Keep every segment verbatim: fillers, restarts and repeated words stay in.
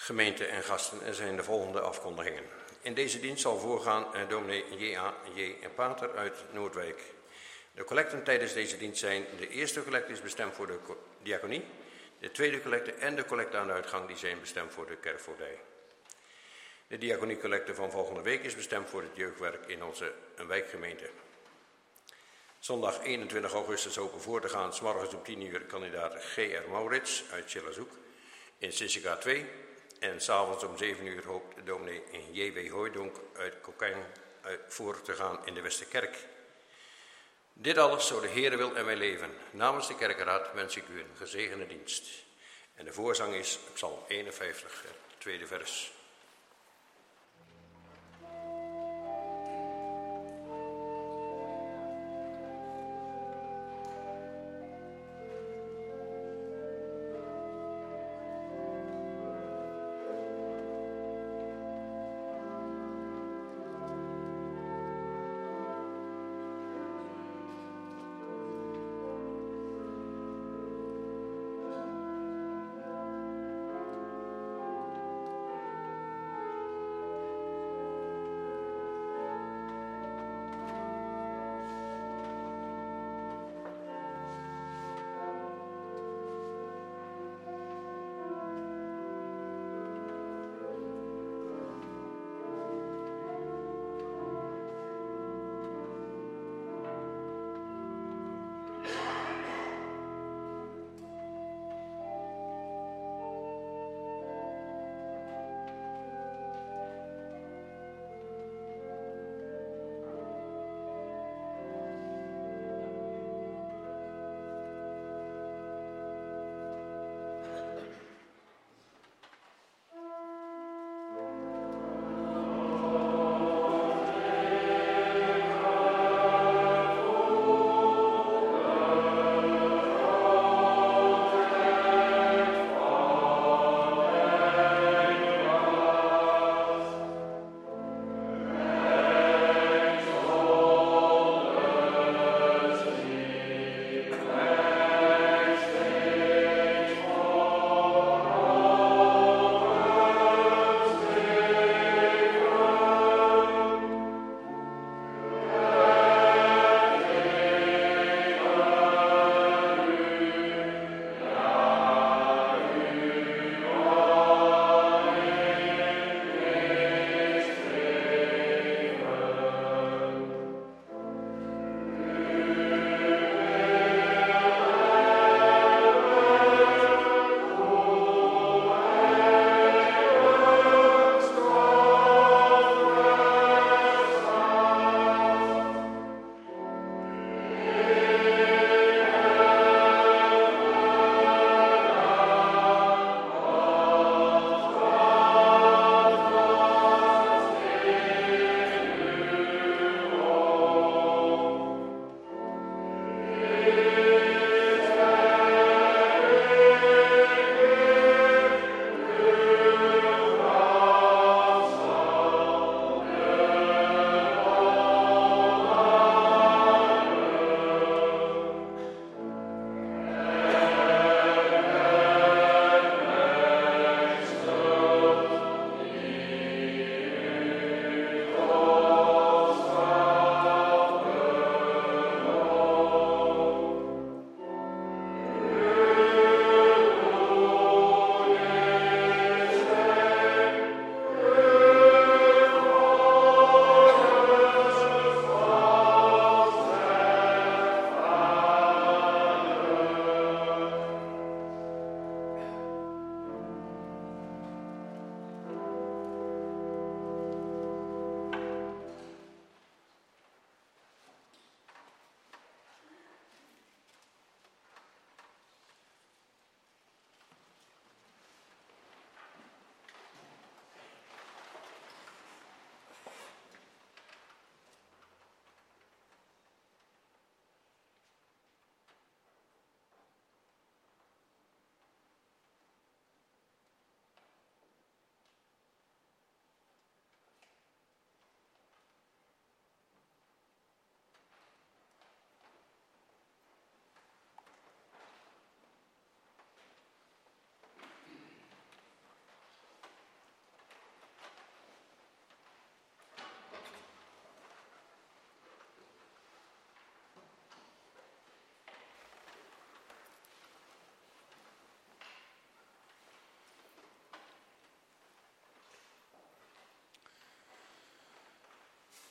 Gemeente en gasten, er zijn de volgende afkondigingen. In deze dienst zal voorgaan eh, dominee J A J Pater uit Noordwijk. De collecten tijdens deze dienst zijn: de eerste collecte is bestemd voor de diaconie, de tweede collecte en de collecte aan de uitgang die zijn bestemd voor de kerkvoogdij. De diaconiecollecte van volgende week is bestemd voor het jeugdwerk in onze wijkgemeente. Zondag eenentwintig augustus open voor te gaan, 's morgens om tien uur kandidaat G R Maurits uit Schillershoek in C C K twee. En s'avonds om zeven uur hoopt de dominee J W Hooijdonk uit Kokijn voor te gaan in de Westerkerk. Dit alles, zo de Heere wil en wij leven. Namens de kerkenraad wens ik u een gezegende dienst. En de voorzang is Psalm eenenvijftig, het tweede vers.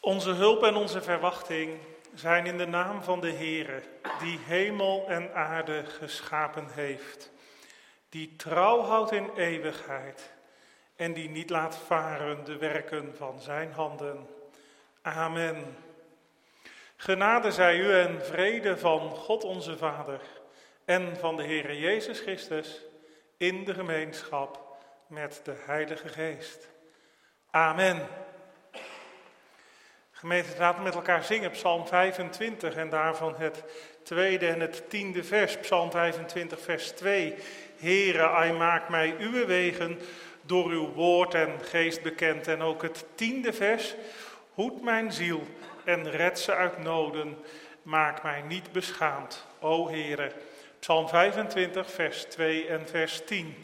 Onze hulp en onze verwachting zijn in de naam van de Heere, die hemel en aarde geschapen heeft, die trouw houdt in eeuwigheid en die niet laat varen de werken van zijn handen. Amen. Genade zij u en vrede van God onze Vader en van de Heere Jezus Christus in de gemeenschap met de Heilige Geest. Amen. Gemeente, laten we met elkaar zingen Psalm vijfentwintig en daarvan het tweede en het tiende vers. Psalm vijfentwintig vers twee. Heere, ai maak mij uw wegen door uw woord en geest bekend. En ook het tiende vers. Hoed mijn ziel en red ze uit noden. Maak mij niet beschaamd, o Heere. Psalm vijfentwintig vers twee en vers tien.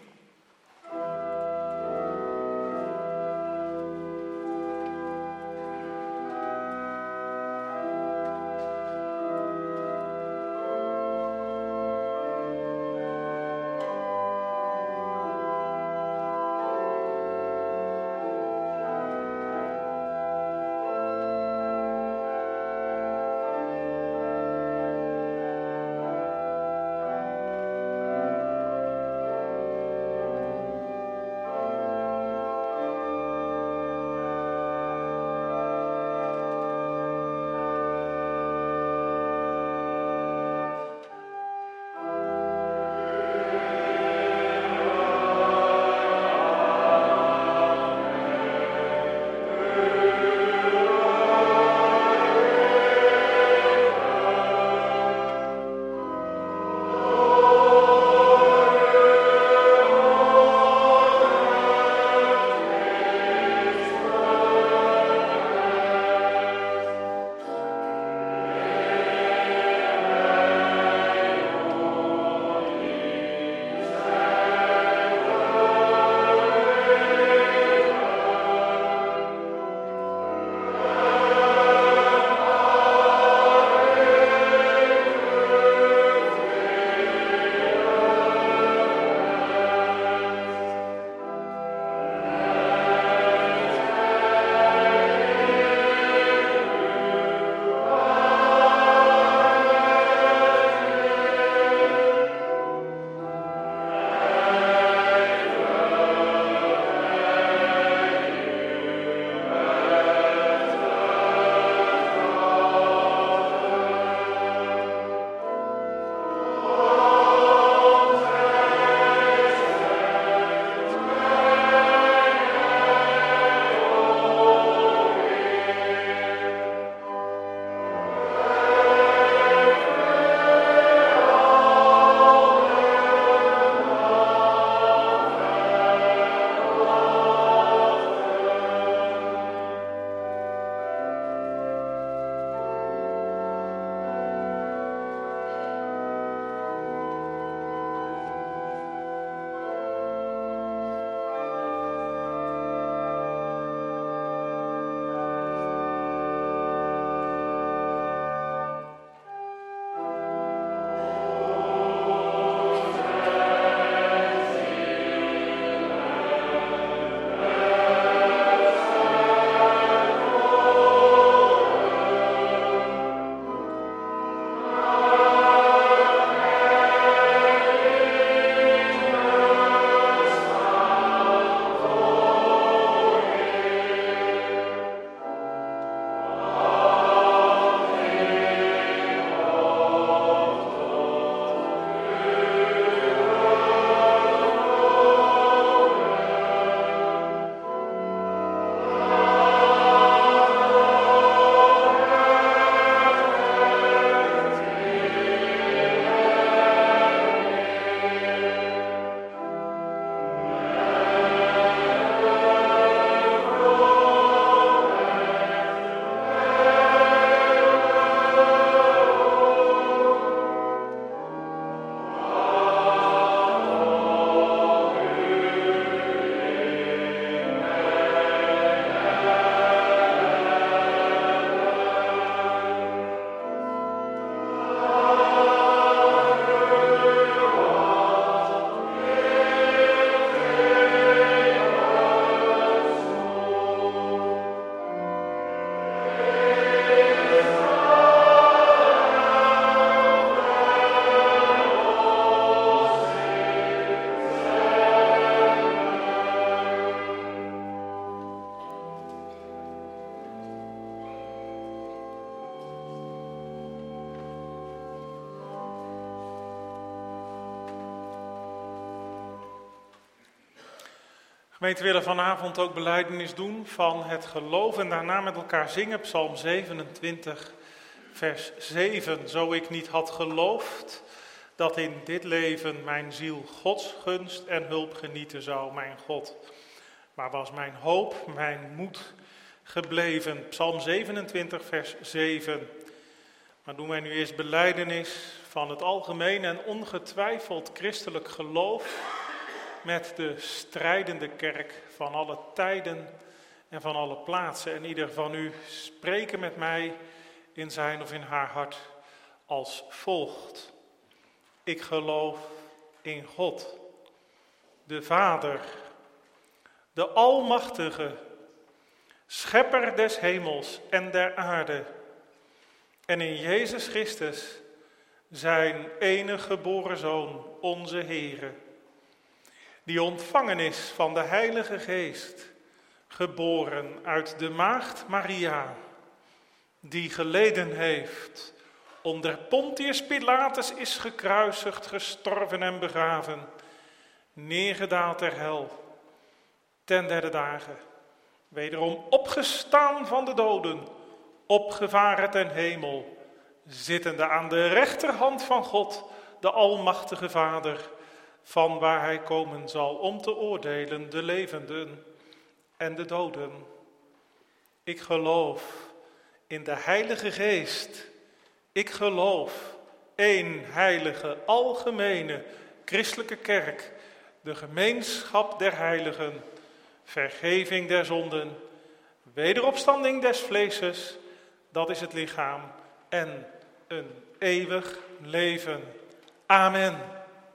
Gemeente, we willen vanavond ook belijdenis doen van het geloof en daarna met elkaar zingen Psalm zevenentwintig, vers zeven. Zo ik niet had geloofd dat in dit leven mijn ziel Gods gunst en hulp genieten zou, mijn God. Maar was mijn hoop, mijn moed gebleven. Psalm zevenentwintig, vers zeven. Maar doen wij nu eerst belijdenis van het algemeen en ongetwijfeld christelijk geloof met de strijdende kerk van alle tijden en van alle plaatsen. En ieder van u spreken met mij in zijn of in haar hart als volgt. Ik geloof in God, de Vader, de Almachtige, Schepper des hemels en der aarde, en in Jezus Christus, zijn enige geboren Zoon, onze Heere, die ontvangen is van de Heilige Geest, geboren uit de maagd Maria, die geleden heeft, onder Pontius Pilatus is gekruisigd, gestorven en begraven, neergedaald ter hel, ten derde dagen, wederom opgestaan van de doden, opgevaren ten hemel, zittende aan de rechterhand van God, de Almachtige Vader, van waar hij komen zal om te oordelen de levenden en de doden. Ik geloof in de Heilige Geest. Ik geloof één heilige, algemene, christelijke kerk, de gemeenschap der heiligen, vergeving der zonden, wederopstanding des vleeses, dat is het lichaam, en een eeuwig leven. Amen.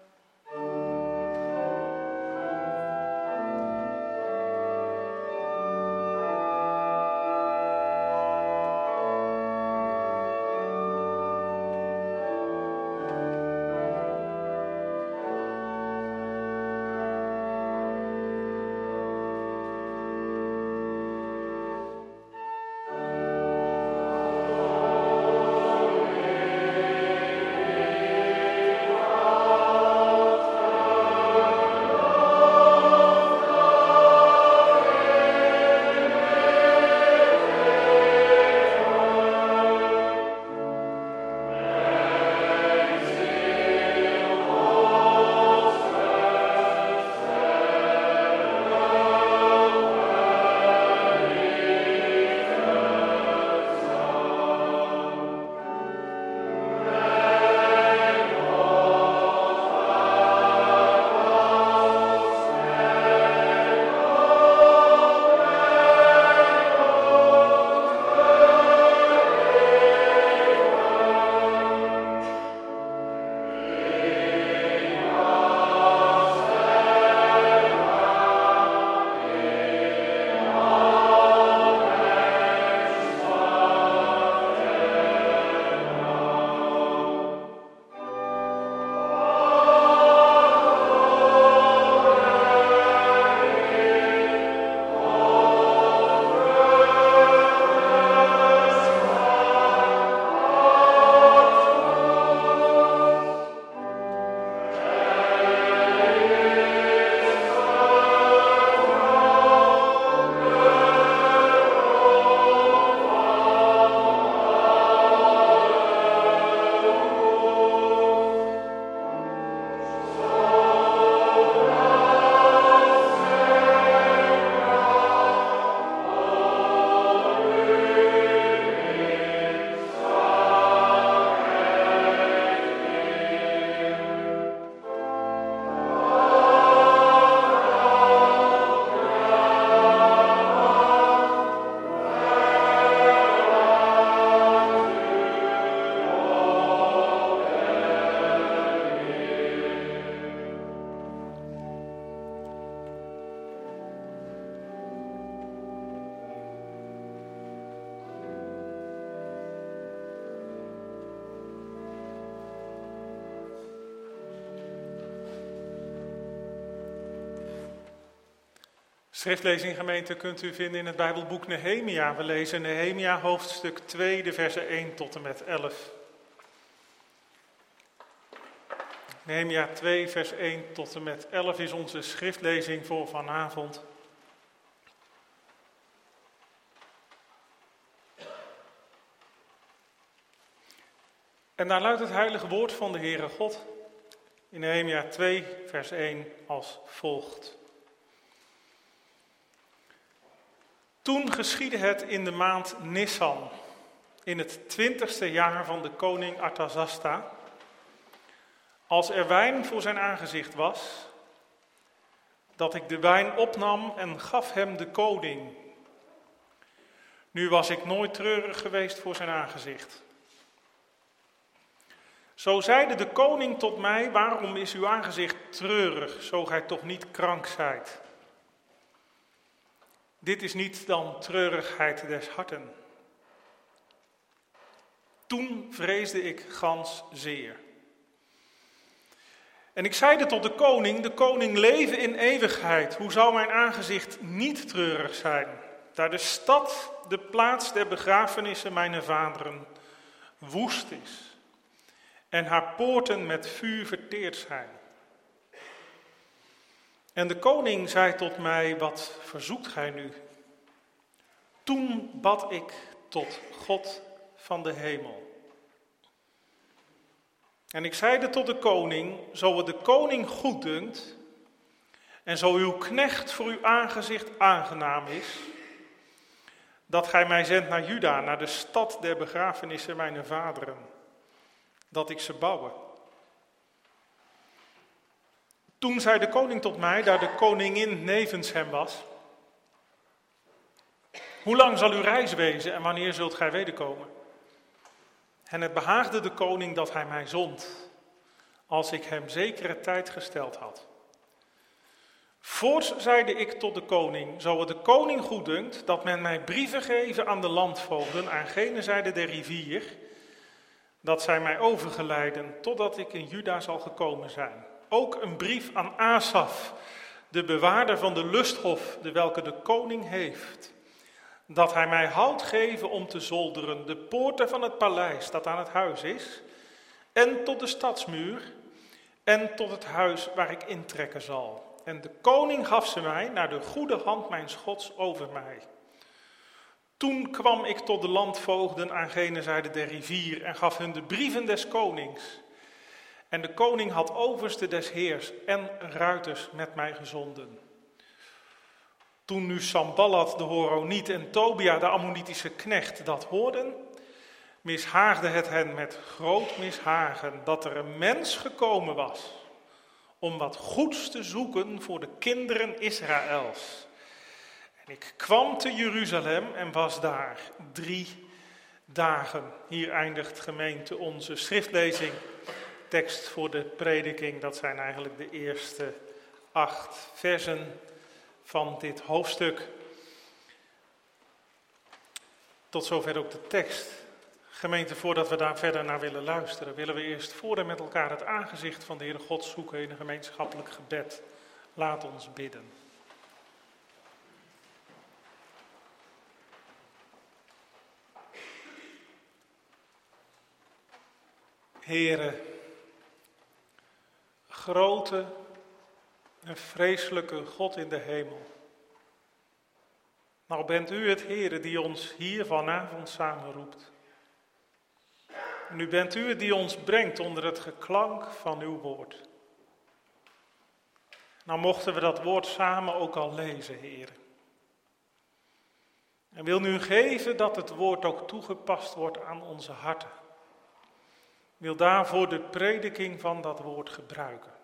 Schriftlezing gemeente kunt u vinden in het Bijbelboek Nehemia. We lezen Nehemia hoofdstuk twee, de versen één tot en met elf. Nehemia twee, vers één tot en met elf is onze schriftlezing voor vanavond. En daar luidt het heilige woord van de Heere God in Nehemia twee, vers één als volgt. Toen geschiedde het in de maand Nisan, in het twintigste jaar van de koning Artasasta, als er wijn voor zijn aangezicht was, dat ik de wijn opnam en gaf hem de koning. Nu was ik nooit treurig geweest voor zijn aangezicht. Zo zeide de koning tot mij, waarom is uw aangezicht treurig, zo gij toch niet krank zijt? Dit is niet dan treurigheid des harten. Toen vreesde ik gans zeer. En ik zeide tot de koning, de koning leven in eeuwigheid. Hoe zou mijn aangezicht niet treurig zijn? Daar de stad, de plaats der begrafenissen mijner vaderen, woest is. En haar poorten met vuur verteerd zijn. En de koning zei tot mij, wat verzoekt gij nu? Toen bad ik tot God van de hemel. En ik zeide tot de koning, zo het de koning goeddunkt, en zo uw knecht voor uw aangezicht aangenaam is, dat gij mij zendt naar Juda, naar de stad der begrafenissen mijner vaderen, dat ik ze bouwe. Toen zei de koning tot mij, daar de koningin nevens hem was, hoe lang zal uw reis wezen en wanneer zult gij wederkomen? En het behaagde de koning dat hij mij zond, als ik hem zekere tijd gesteld had. Voorts zeide ik tot de koning, zo het de koning goeddunkt, dat men mij brieven geven aan de landvoogden aan gene zijde der rivier, dat zij mij overgeleiden, totdat ik in Juda zal gekomen zijn. Ook een brief aan Asaf, de bewaarder van de lusthof, de welke de koning heeft, dat hij mij hout geven om te zolderen, de poorten van het paleis dat aan het huis is, en tot de stadsmuur, en tot het huis waar ik intrekken zal. En de koning gaf ze mij naar de goede hand mijns Gods over mij. Toen kwam ik tot de landvoogden aan gene zijde der rivier en gaf hun de brieven des konings. En de koning had overste des heers en ruiters met mij gezonden. Toen nu Sanballat de Horoniet en Tobia de Ammonitische knecht dat hoorden, mishaagde het hen met groot mishagen dat er een mens gekomen was om wat goeds te zoeken voor de kinderen Israëls. En ik kwam te Jeruzalem en was daar drie dagen. Hier eindigt gemeente onze schriftlezing. Tekst voor de prediking, dat zijn eigenlijk de eerste acht versen van dit hoofdstuk. Tot zover ook de tekst. Gemeente, voordat we daar verder naar willen luisteren, willen we eerst voor en met elkaar het aangezicht van de Heere God zoeken in een gemeenschappelijk gebed. Laat ons bidden. Heere, grote en vreselijke God in de hemel. Nou bent u het Heere die ons hier vanavond samenroept. En nu bent u het die ons brengt onder het geklank van uw woord. Nou mochten we dat woord samen ook al lezen, Heere. En wil nu geven dat het woord ook toegepast wordt aan onze harten. Wil daarvoor de prediking van dat woord gebruiken.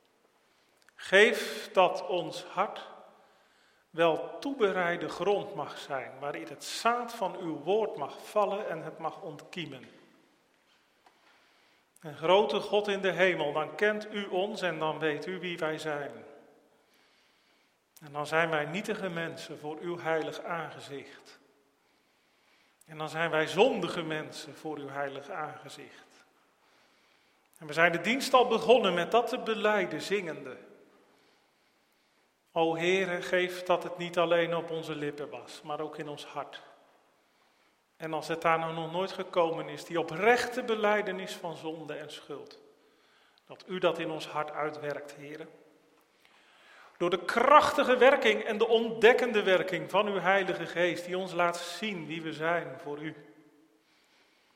Geef dat ons hart wel toebereide grond mag zijn, waarin het zaad van uw woord mag vallen en het mag ontkiemen. En grote God in de hemel, dan kent u ons en dan weet u wie wij zijn. En dan zijn wij nietige mensen voor uw heilig aangezicht. En dan zijn wij zondige mensen voor uw heilig aangezicht. En we zijn de dienst al begonnen met dat te belijden, zingende. O Heere, geef dat het niet alleen op onze lippen was, maar ook in ons hart. En als het daar nou nog nooit gekomen is, die oprechte belijdenis van zonde en schuld. Dat u dat in ons hart uitwerkt, Heere. Door de krachtige werking en de ontdekkende werking van uw Heilige Geest, die ons laat zien wie we zijn voor u.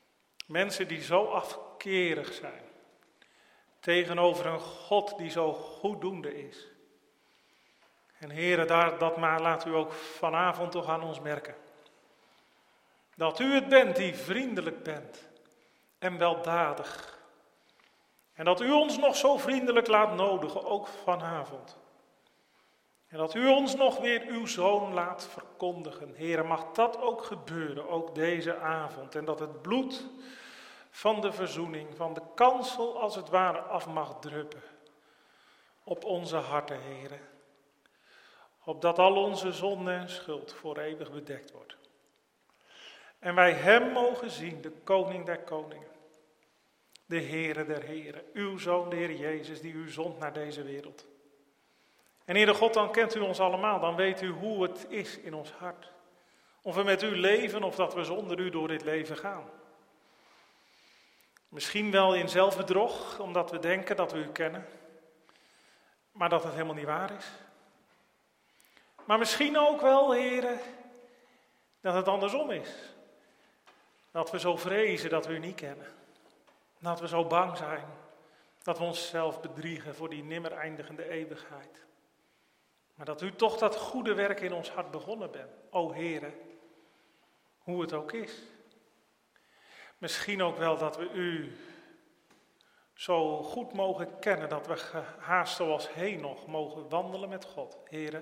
Mensen die zo afkerig zijn tegenover een God die zo goeddoende is. En Heere, daar, dat maar laat u ook vanavond toch aan ons merken. Dat u het bent die vriendelijk bent en weldadig. En dat u ons nog zo vriendelijk laat nodigen, ook vanavond. En dat u ons nog weer uw Zoon laat verkondigen. Heere, mag dat ook gebeuren, ook deze avond. En dat het bloed van de verzoening, van de kansel als het ware af mag druppen. Op onze harten, Heere. Opdat al onze zonde en schuld voor eeuwig bedekt wordt. En wij hem mogen zien, de koning der koningen. De Heere der heren, uw Zoon, de Heer Jezus, die u zond naar deze wereld. En Heere God, dan kent u ons allemaal, dan weet u hoe het is in ons hart. Of we met u leven of dat we zonder u door dit leven gaan. Misschien wel in zelfbedrog, omdat we denken dat we u kennen, maar dat het helemaal niet waar is. Maar misschien ook wel, Heere, dat het andersom is. Dat we zo vrezen dat we u niet kennen. Dat we zo bang zijn dat we onszelf bedriegen voor die nimmer eindigende eeuwigheid. Maar dat u toch dat goede werk in ons hart begonnen bent. O Heere, hoe het ook is. Misschien ook wel dat we u zo goed mogen kennen dat we haast zoals Henoch mogen wandelen met God. Heere,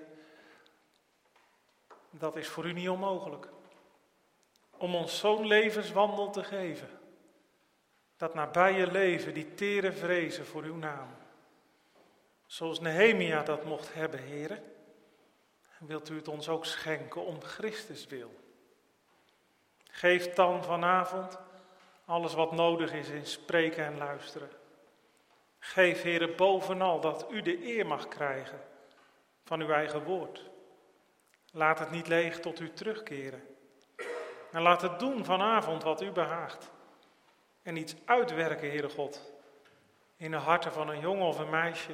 dat is voor u niet onmogelijk. Om ons zo'n levenswandel te geven. Dat nabije leven, die tere vrezen voor uw naam. Zoals Nehemia dat mocht hebben, Heere. Wilt u het ons ook schenken om Christus wil. Geef dan vanavond alles wat nodig is in spreken en luisteren. Geef, Heere, bovenal dat u de eer mag krijgen van uw eigen woord. Laat het niet leeg tot u terugkeren. En laat het doen vanavond wat u behaagt. En iets uitwerken, Heere God, in de harten van een jongen of een meisje.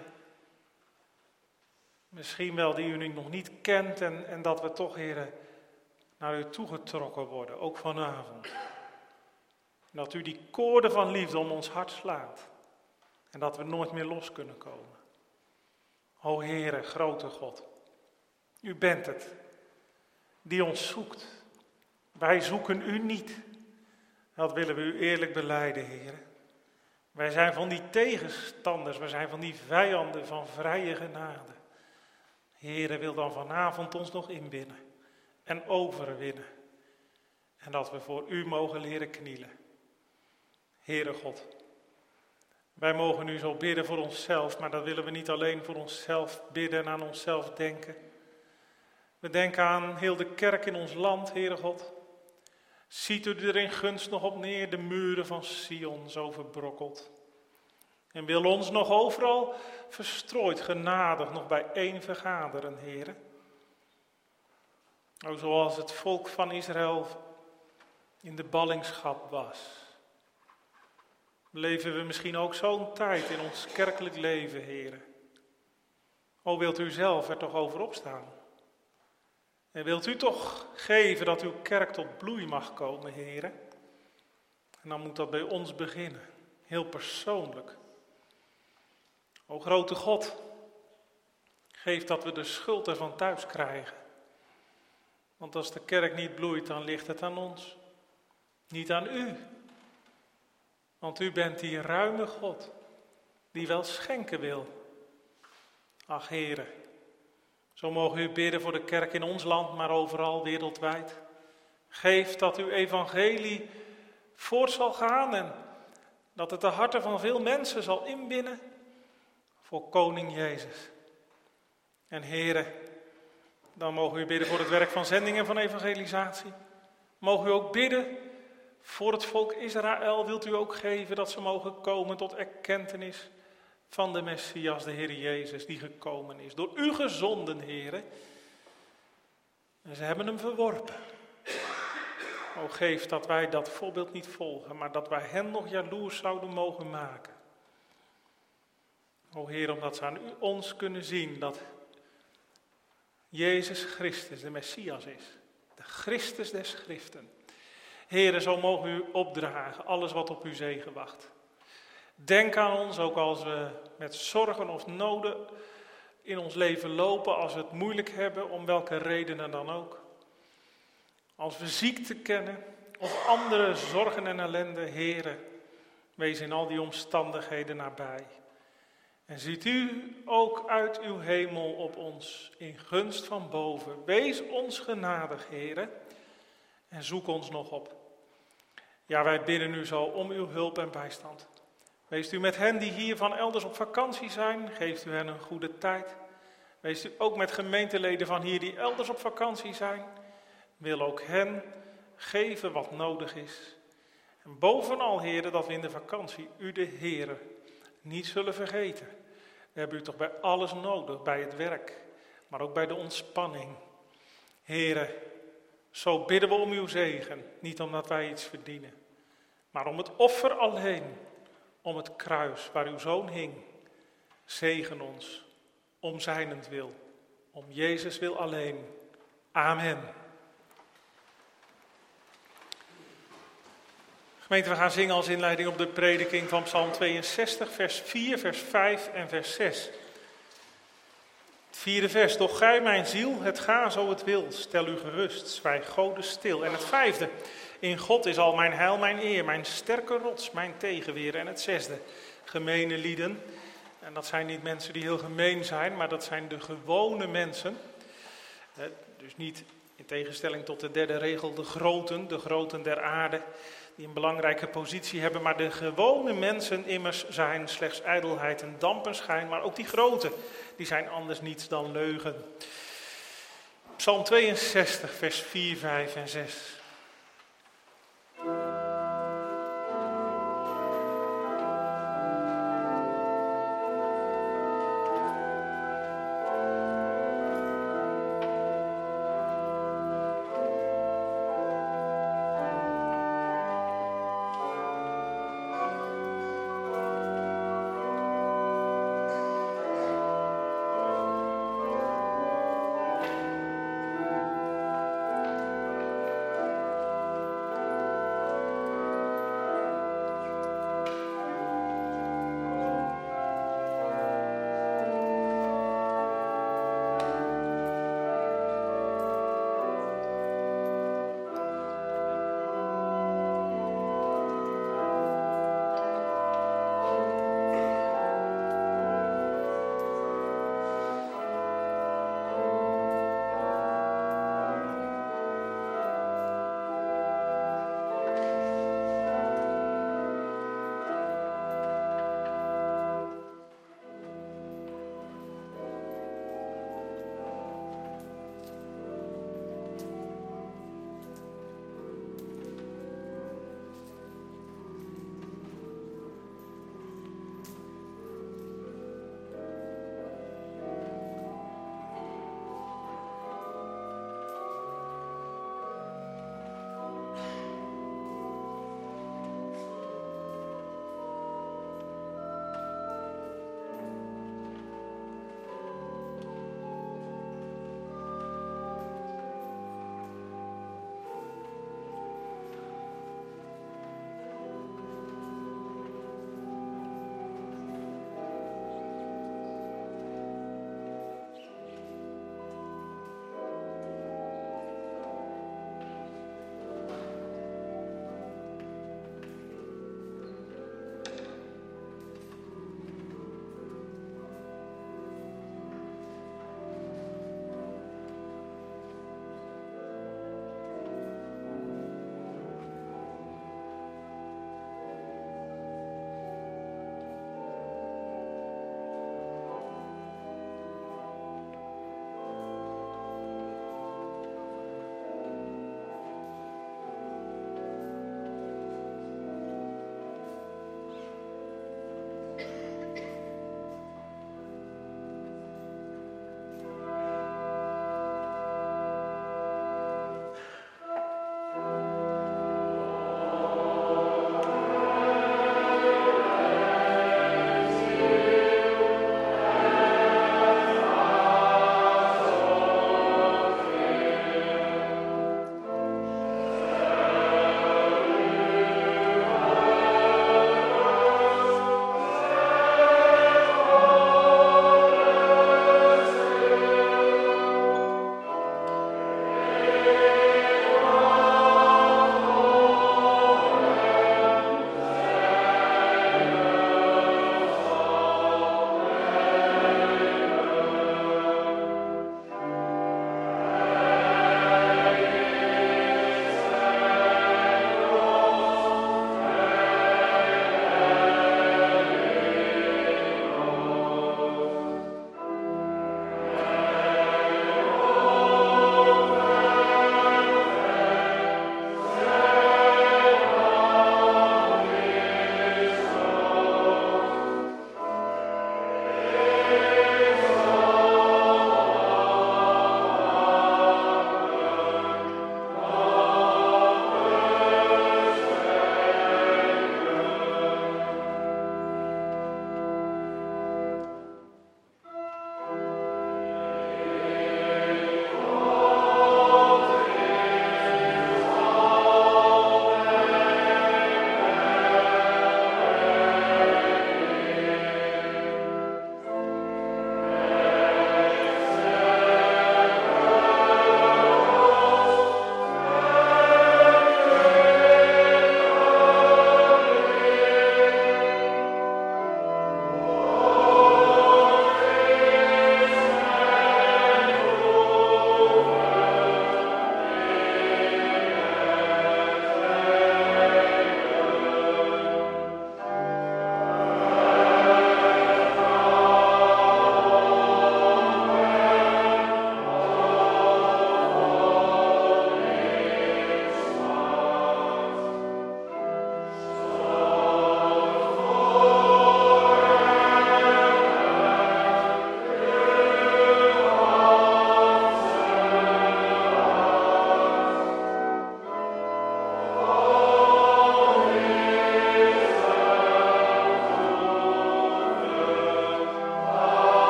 Misschien wel die u nog niet kent en, en dat we toch, Heere, naar u toegetrokken worden, ook vanavond. En dat u die koorden van liefde om ons hart slaat. En dat we nooit meer los kunnen komen. O Heere, grote God, u bent het die ons zoekt. Wij zoeken u niet. Dat willen we u eerlijk belijden, Heere. Wij zijn van die tegenstanders, wij zijn van die vijanden van vrije genade. Heere, wil dan vanavond ons nog inwinnen en overwinnen. En dat we voor u mogen leren knielen. Heere God, wij mogen u zo bidden voor onszelf, maar dat willen we niet alleen voor onszelf bidden en aan onszelf denken. We denken aan heel de kerk in ons land, Heere God. Ziet u er in gunst nog op neer, de muren van Sion zo verbrokkeld. En wil ons nog overal verstrooid, genadig, nog bijeen vergaderen, Heere. O, zoals het volk van Israël in de ballingschap was. Leven we misschien ook zo'n tijd in ons kerkelijk leven, Heere. O, wilt u zelf er toch over opstaan? En wilt u toch geven dat uw kerk tot bloei mag komen, Heere? En dan moet dat bij ons beginnen, heel persoonlijk. O grote God, geef dat we de schuld ervan thuis krijgen. Want als de kerk niet bloeit, dan ligt het aan ons, niet aan u. Want u bent die ruime God, die wel schenken wil. Ach Heere, zo mogen u bidden voor de kerk in ons land, maar overal wereldwijd. Geef dat uw evangelie voort zal gaan en dat het de harten van veel mensen zal inwinnen voor koning Jezus. En Heere, dan mogen u bidden voor het werk van zending en van evangelisatie. Mogen u ook bidden voor het volk Israël. Wilt u ook geven dat ze mogen komen tot erkentenis van de Messias, de Heer Jezus, die gekomen is. Door u gezonden, Heere. En ze hebben hem verworpen. O, geef dat wij dat voorbeeld niet volgen, maar dat wij hen nog jaloers zouden mogen maken. O Heer, omdat ze aan u ons kunnen zien dat Jezus Christus de Messias is. De Christus des Schriften. Heere, zo mogen we u opdragen, alles wat op uw zegen wacht. Denk aan ons, ook als we met zorgen of noden in ons leven lopen, als we het moeilijk hebben, om welke redenen dan ook. Als we ziekte kennen of andere zorgen en ellende, Heere, wees in al die omstandigheden nabij. En ziet u ook uit uw hemel op ons in gunst van boven. Wees ons genadig, Heere, en zoek ons nog op. Ja, wij bidden u zo om uw hulp en bijstand. Wees u met hen die hier van elders op vakantie zijn, geeft u hen een goede tijd. Wees u ook met gemeenteleden van hier die elders op vakantie zijn. Wil ook hen geven wat nodig is. En bovenal, Heere, dat we in de vakantie u de Heere niet zullen vergeten. We hebben u toch bij alles nodig, bij het werk, maar ook bij de ontspanning. Heere, zo bidden we om uw zegen, niet omdat wij iets verdienen, maar om het offer alleen, om het kruis waar uw zoon hing. Zegen ons, om zijnentwil, om Jezus wil alleen. Amen. Gemeente, we gaan zingen als inleiding op de prediking van Psalm tweeënzestig, vers vier, vers vijf en vers zes. Het vierde vers, doch gij mijn ziel, het ga zo het wil, stel u gerust, zwijg Gode stil. En het vijfde, in God is al mijn heil, mijn eer, mijn sterke rots, mijn tegenweer. En het zesde, gemene lieden. En dat zijn niet mensen die heel gemeen zijn, maar dat zijn de gewone mensen. Dus niet in tegenstelling tot de derde regel, de groten, de groten der aarde, die een belangrijke positie hebben, maar de gewone mensen immers zijn slechts ijdelheid en dampenschijn, maar ook die grote, die zijn anders niets dan leugen. Psalm tweeënzestig, vers vier, vijf en zes.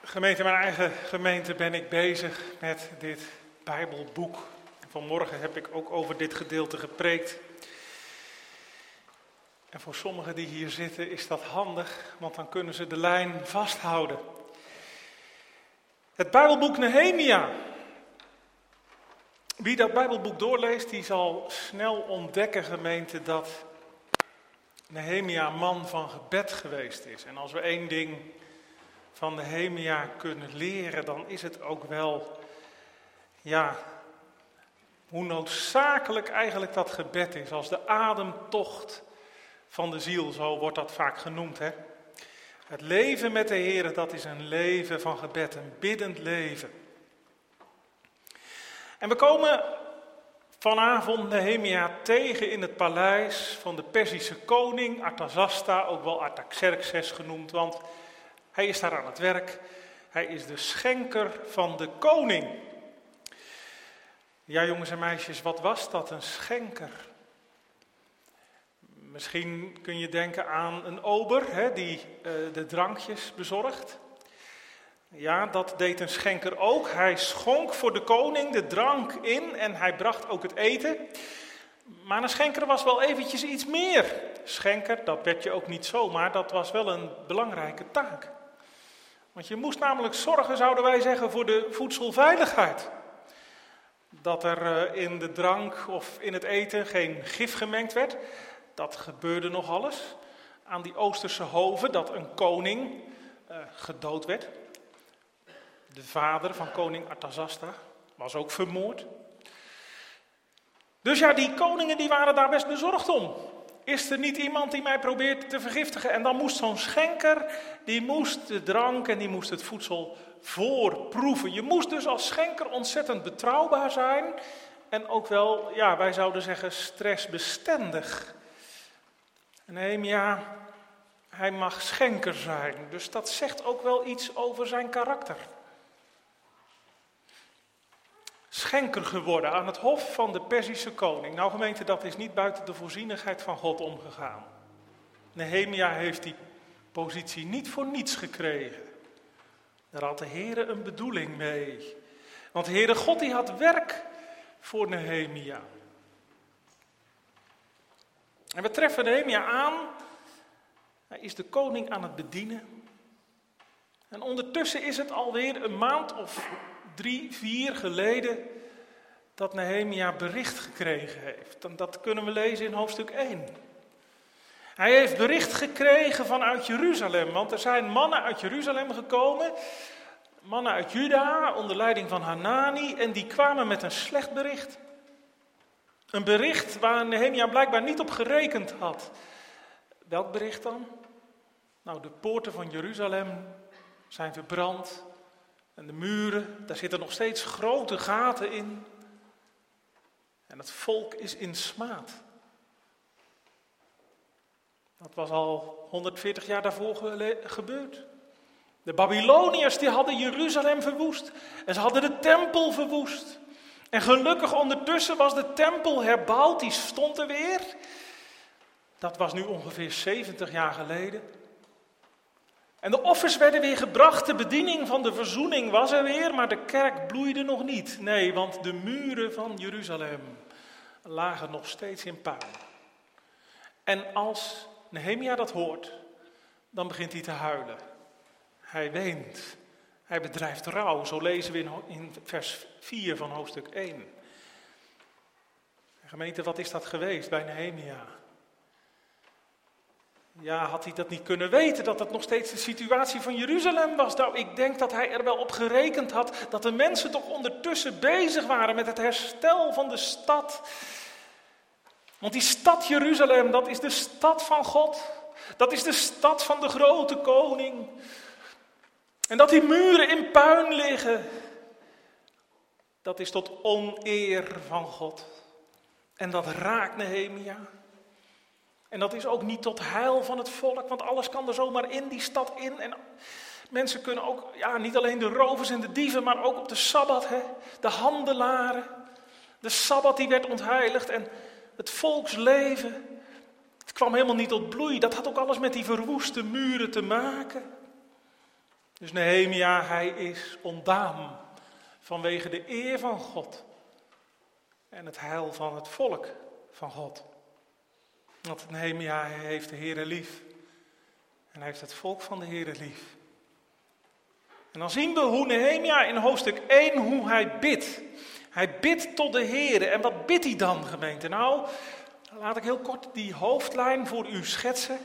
Gemeente, mijn eigen gemeente, ben ik bezig met dit Bijbelboek. Vanmorgen heb ik ook over dit gedeelte gepreekt. En voor sommigen die hier zitten is dat handig, want dan kunnen ze de lijn vasthouden. Het Bijbelboek Nehemia. Wie dat Bijbelboek doorleest, die zal snel ontdekken, gemeente, dat Nehemia een man van gebed geweest is. En als we één ding van Nehemia kunnen leren, dan is het ook wel, ja, hoe noodzakelijk eigenlijk dat gebed is. Als de ademtocht van de ziel, zo wordt dat vaak genoemd, hè. Het leven met de Heer, dat is een leven van gebed, een biddend leven. En we komen vanavond Nehemia tegen in het paleis van de Perzische koning Artazasta, ook wel Artaxerxes genoemd, want hij is daar aan het werk. Hij is de schenker van de koning. Ja, jongens en meisjes, wat was dat, een schenker? Misschien kun je denken aan een ober, hè, die uh, de drankjes bezorgt. Ja, dat deed een schenker ook. Hij schonk voor de koning de drank in en hij bracht ook het eten. Maar een schenker was wel eventjes iets meer. Schenker, dat werd je ook niet zomaar, dat was wel een belangrijke taak. Want je moest namelijk zorgen, zouden wij zeggen, voor de voedselveiligheid. Dat er in de drank of in het eten geen gif gemengd werd. Dat gebeurde nog alles. Aan die Oosterse hoven dat een koning uh, gedood werd. De vader van koning Artazasta was ook vermoord. Dus ja, die koningen die waren daar best bezorgd om. Is er niet iemand die mij probeert te vergiftigen? En dan moest zo'n schenker, die moest de drank en die moest het voedsel voorproeven. Je moest dus als schenker ontzettend betrouwbaar zijn. En ook wel, ja, wij zouden zeggen stressbestendig. En Nehemia, hij mag schenker zijn. Dus dat zegt ook wel iets over zijn karakter. Schenker geworden aan het hof van de Perzische koning. Nou gemeente, dat is niet buiten de voorzienigheid van God omgegaan. Nehemia heeft die positie niet voor niets gekregen. Daar had de Heere een bedoeling mee. Want de Heere God die had werk voor Nehemia. En we treffen Nehemia aan. Hij is de koning aan het bedienen. En ondertussen is het alweer een maand of drie, vier geleden dat Nehemia bericht gekregen heeft. En dat kunnen we lezen in hoofdstuk één. Hij heeft bericht gekregen vanuit Jeruzalem, want er zijn mannen uit Jeruzalem gekomen, mannen uit Juda onder leiding van Hanani, en die kwamen met een slecht bericht. Een bericht waar Nehemia blijkbaar niet op gerekend had. Welk bericht dan? Nou, de poorten van Jeruzalem zijn verbrand. En de muren, daar zitten nog steeds grote gaten in. En het volk is in smaad. Dat was al honderdveertig jaar daarvoor gele- gebeurd. De Babyloniërs die hadden Jeruzalem verwoest. En ze hadden de tempel verwoest. En gelukkig ondertussen was de tempel herbouwd, die stond er weer. Dat was nu ongeveer zeventig jaar geleden. En de offers werden weer gebracht, de bediening van de verzoening was er weer, maar de kerk bloeide nog niet. Nee, want de muren van Jeruzalem lagen nog steeds in puin. En als Nehemia dat hoort, dan begint hij te huilen. Hij weent, hij bedrijft rouw, zo lezen we in, in vers vier van hoofdstuk één. En gemeente, wat is dat geweest bij Nehemia? Ja, had hij dat niet kunnen weten, dat het nog steeds de situatie van Jeruzalem was? Nou, ik denk dat hij er wel op gerekend had, dat de mensen toch ondertussen bezig waren met het herstel van de stad. Want die stad Jeruzalem, dat is de stad van God. Dat is de stad van de grote koning. En dat die muren in puin liggen, dat is tot oneer van God. En dat raakt Nehemia. En dat is ook niet tot heil van het volk, want alles kan er zomaar in die stad in. En mensen kunnen ook, ja, niet alleen de rovers en de dieven, maar ook op de Sabbat, hè, de handelaren. De Sabbat die werd ontheiligd en het volksleven, het kwam helemaal niet tot bloei. Dat had ook alles met die verwoeste muren te maken. Dus Nehemia, hij is ontdaan vanwege de eer van God en het heil van het volk van God. Want Nehemia hij heeft de Heere lief en hij heeft het volk van de Heere lief. En dan zien we hoe Nehemia in hoofdstuk één, hoe hij bidt. Hij bidt tot de Heere. En wat bidt hij dan, gemeente? Nou, laat ik heel kort die hoofdlijn voor u schetsen.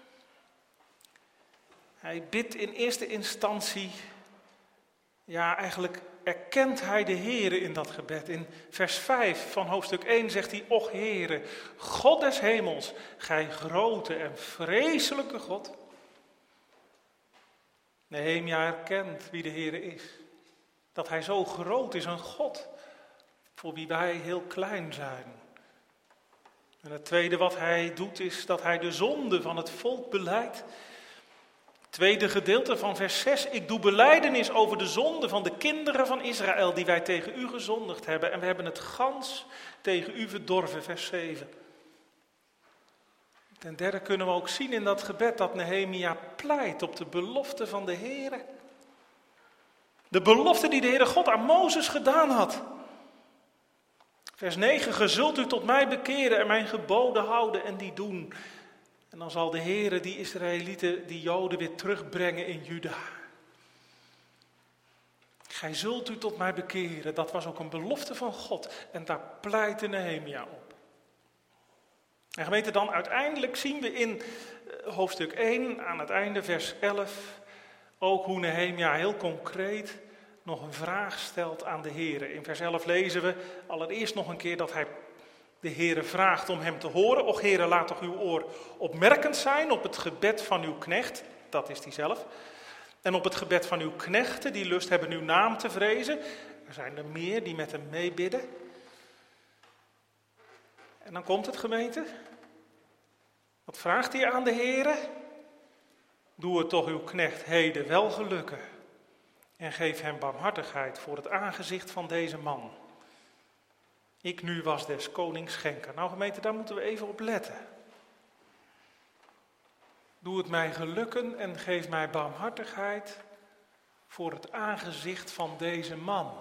Hij bidt in eerste instantie, ja eigenlijk erkent hij de Heere in dat gebed. In vers vijf van hoofdstuk één zegt hij, och Heere, God des hemels, gij grote en vreselijke God. Nehemia erkent wie de Heere is. Dat hij zo groot is, een God, voor wie wij heel klein zijn. En het tweede wat hij doet is dat hij de zonde van het volk belijdt. Tweede gedeelte van vers zes. Ik doe belijdenis over de zonde van de kinderen van Israël die wij tegen u gezondigd hebben. En we hebben het gans tegen u verdorven, vers zeven. Ten derde kunnen we ook zien in dat gebed dat Nehemia pleit op de belofte van de Heere. De belofte die de Heere God aan Mozes gedaan had. Vers negen, ge zult u tot mij bekeren en mijn geboden houden en die doen. En dan zal de Heere die Israëlieten, die Joden weer terugbrengen in Juda. Gij zult u tot mij bekeren, dat was ook een belofte van God. En daar pleitte Nehemia op. En gemeente, dan uiteindelijk zien we in hoofdstuk één, aan het einde vers elf, ook hoe Nehemia heel concreet nog een vraag stelt aan de Heere. In vers elf lezen we allereerst nog een keer dat hij de Heere vraagt om hem te horen. Och Heere, laat toch uw oor opmerkend zijn op het gebed van uw knecht. Dat is die zelf. En op het gebed van uw knechten, die lust hebben uw naam te vrezen. Er zijn er meer die met hem meebidden. En dan komt het, gemeente. Wat vraagt hij aan de Heere? Doe het toch uw knecht heden wel gelukken. En geef hem barmhartigheid voor het aangezicht van deze man. Ik nu was des konings schenker. Nou gemeente, daar moeten we even op letten. Doe het mij gelukken en geef mij barmhartigheid voor het aangezicht van deze man.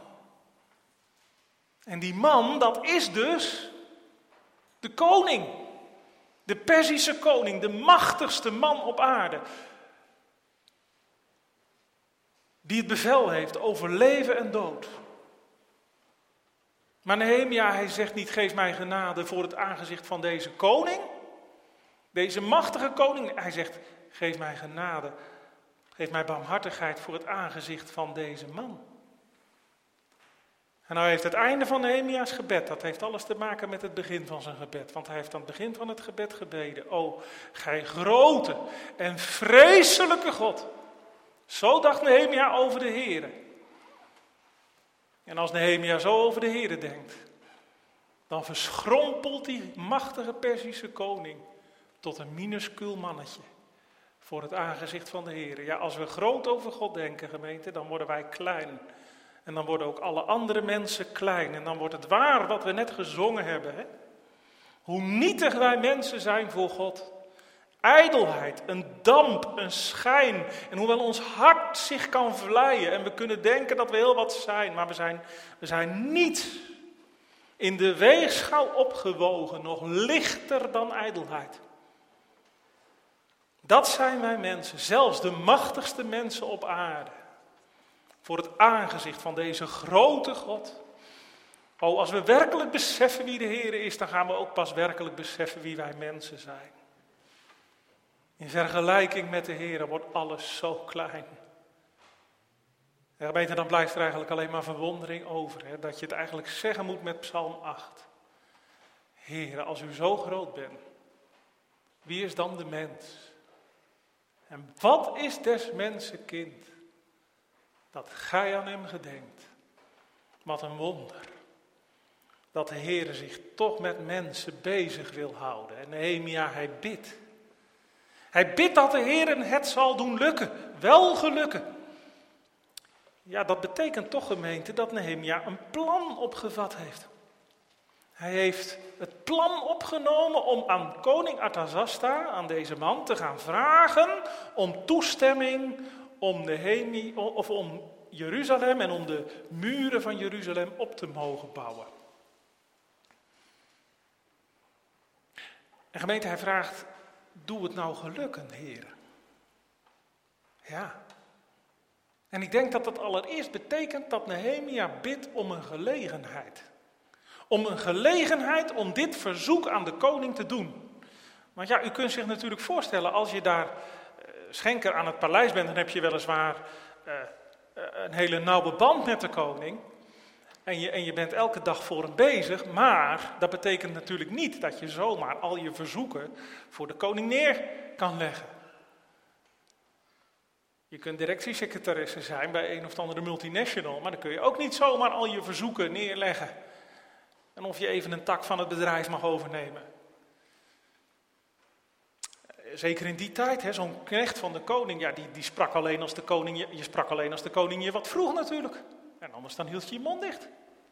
En die man, dat is dus de koning. De Perzische koning, de machtigste man op aarde. Die het bevel heeft over leven en dood. Maar Nehemia, hij zegt niet, geef mij genade voor het aangezicht van deze koning. Deze machtige koning. Hij zegt, geef mij genade. Geef mij barmhartigheid voor het aangezicht van deze man. En nou heeft het einde van Nehemia's gebed, dat heeft alles te maken met het begin van zijn gebed. Want hij heeft aan het begin van het gebed gebeden. O, gij grote en vreselijke God. Zo dacht Nehemia over de Heere. En als Nehemia zo over de Heere denkt, dan verschrompelt die machtige Perzische koning tot een minuscuul mannetje voor het aangezicht van de Heere. Ja, als we groot over God denken, gemeente, dan worden wij klein. En dan worden ook alle andere mensen klein. En dan wordt het waar wat we net gezongen hebben. Hè? Hoe nietig wij mensen zijn voor God. Ijdelheid, een damp, een schijn. En hoewel ons hart zich kan vleien. En we kunnen denken dat we heel wat zijn. Maar we zijn, we zijn niet in de weegschaal opgewogen. Nog lichter dan ijdelheid. Dat zijn wij mensen. Zelfs de machtigste mensen op aarde. Voor het aangezicht van deze grote God. Oh, als we werkelijk beseffen wie de Heer is, dan gaan we ook pas werkelijk beseffen wie wij mensen zijn. In vergelijking met de Heer wordt alles zo klein. En dan blijft er eigenlijk alleen maar verwondering over. Hè, dat je het eigenlijk zeggen moet met Psalm acht. Heer, als u zo groot bent, wie is dan de mens? En wat is des mensen kind? Dat gij aan hem gedenkt. Wat een wonder. Dat de Heer zich toch met mensen bezig wil houden. En Nehemia, hij bidt. Hij bidt dat de Heer het zal doen lukken. Wel gelukken. Ja, dat betekent toch, gemeente, dat Nehemia een plan opgevat heeft. Hij heeft het plan opgenomen om aan koning Artasasta, aan deze man, te gaan vragen om toestemming om Nehemia, of om Jeruzalem en om de muren van Jeruzalem op te mogen bouwen. En gemeente, hij vraagt, doe het nou gelukken, Heer. Ja. En ik denk dat dat allereerst betekent dat Nehemia bidt om een gelegenheid. Om een gelegenheid om dit verzoek aan de koning te doen. Want ja, u kunt zich natuurlijk voorstellen, als je daar uh, schenker aan het paleis bent, dan heb je weliswaar uh, uh, een hele nauwe band met de koning. En je, en je bent elke dag voor hem bezig, maar dat betekent natuurlijk niet dat je zomaar al je verzoeken voor de koning neer kan leggen. Je kunt directiesecretaresse zijn bij een of andere multinational, maar dan kun je ook niet zomaar al je verzoeken neerleggen. En of je even een tak van het bedrijf mag overnemen. Zeker in die tijd, hè, zo'n knecht van de koning, ja, die, die sprak alleen als de koning je, je sprak alleen als de koning je wat vroeg natuurlijk. En anders dan hield je je mond dicht.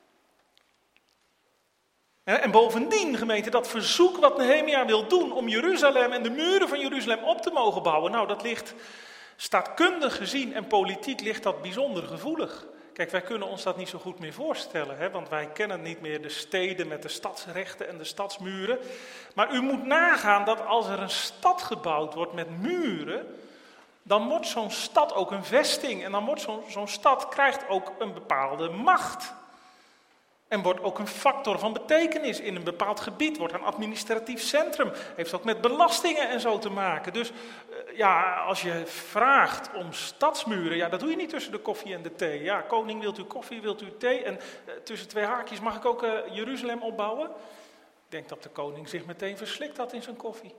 En, en bovendien, gemeente, dat verzoek wat Nehemia wil doen om Jeruzalem en de muren van Jeruzalem op te mogen bouwen, nou dat ligt, staatkundig gezien en politiek ligt dat bijzonder gevoelig. Kijk, wij kunnen ons dat niet zo goed meer voorstellen, hè, want wij kennen niet meer de steden met de stadsrechten en de stadsmuren. Maar u moet nagaan dat als er een stad gebouwd wordt met muren, dan wordt zo'n stad ook een vesting en dan wordt zo'n, zo'n stad krijgt ook een bepaalde macht. En wordt ook een factor van betekenis in een bepaald gebied, wordt een administratief centrum, heeft ook met belastingen en zo te maken. Dus ja, als je vraagt om stadsmuren, ja, dat doe je niet tussen de koffie en de thee. Ja, koning, wilt u koffie, wilt u thee? En uh, tussen twee haakjes, mag ik ook uh, Jeruzalem opbouwen? Ik denk dat de koning zich meteen verslikt had in zijn koffie.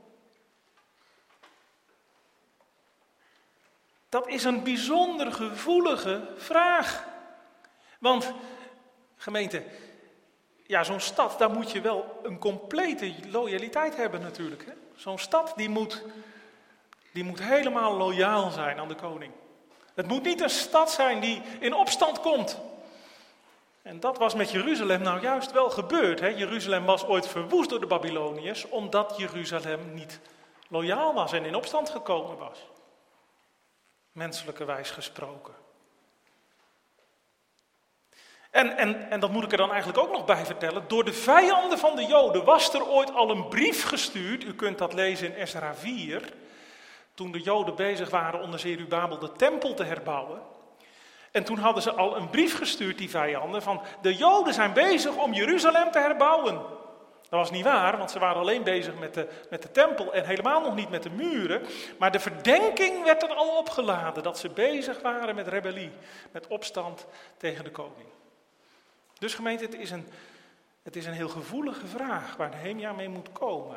Dat is een bijzonder gevoelige vraag. Want, gemeente, ja, zo'n stad, daar moet je wel een complete loyaliteit hebben natuurlijk. Hè? Zo'n stad, die moet, die moet helemaal loyaal zijn aan de koning. Het moet niet een stad zijn die in opstand komt. En dat was met Jeruzalem nou juist wel gebeurd. Hè? Jeruzalem was ooit verwoest door de Babyloniërs, omdat Jeruzalem niet loyaal was en in opstand gekomen was. Menselijkerwijs gesproken. En, en, en dat moet ik er dan eigenlijk ook nog bij vertellen. Door de vijanden van de Joden was er ooit al een brief gestuurd. U kunt dat lezen in Esra vier. Toen de Joden bezig waren onder Zerubabel de tempel te herbouwen. En toen hadden ze al een brief gestuurd, die vijanden, van de Joden zijn bezig om Jeruzalem te herbouwen. Dat was niet waar, want ze waren alleen bezig met de, met de tempel en helemaal nog niet met de muren. Maar de verdenking werd er al opgeladen dat ze bezig waren met rebellie, met opstand tegen de koning. Dus gemeente, het is een, het is een heel gevoelige vraag waar Nehemia mee moet komen.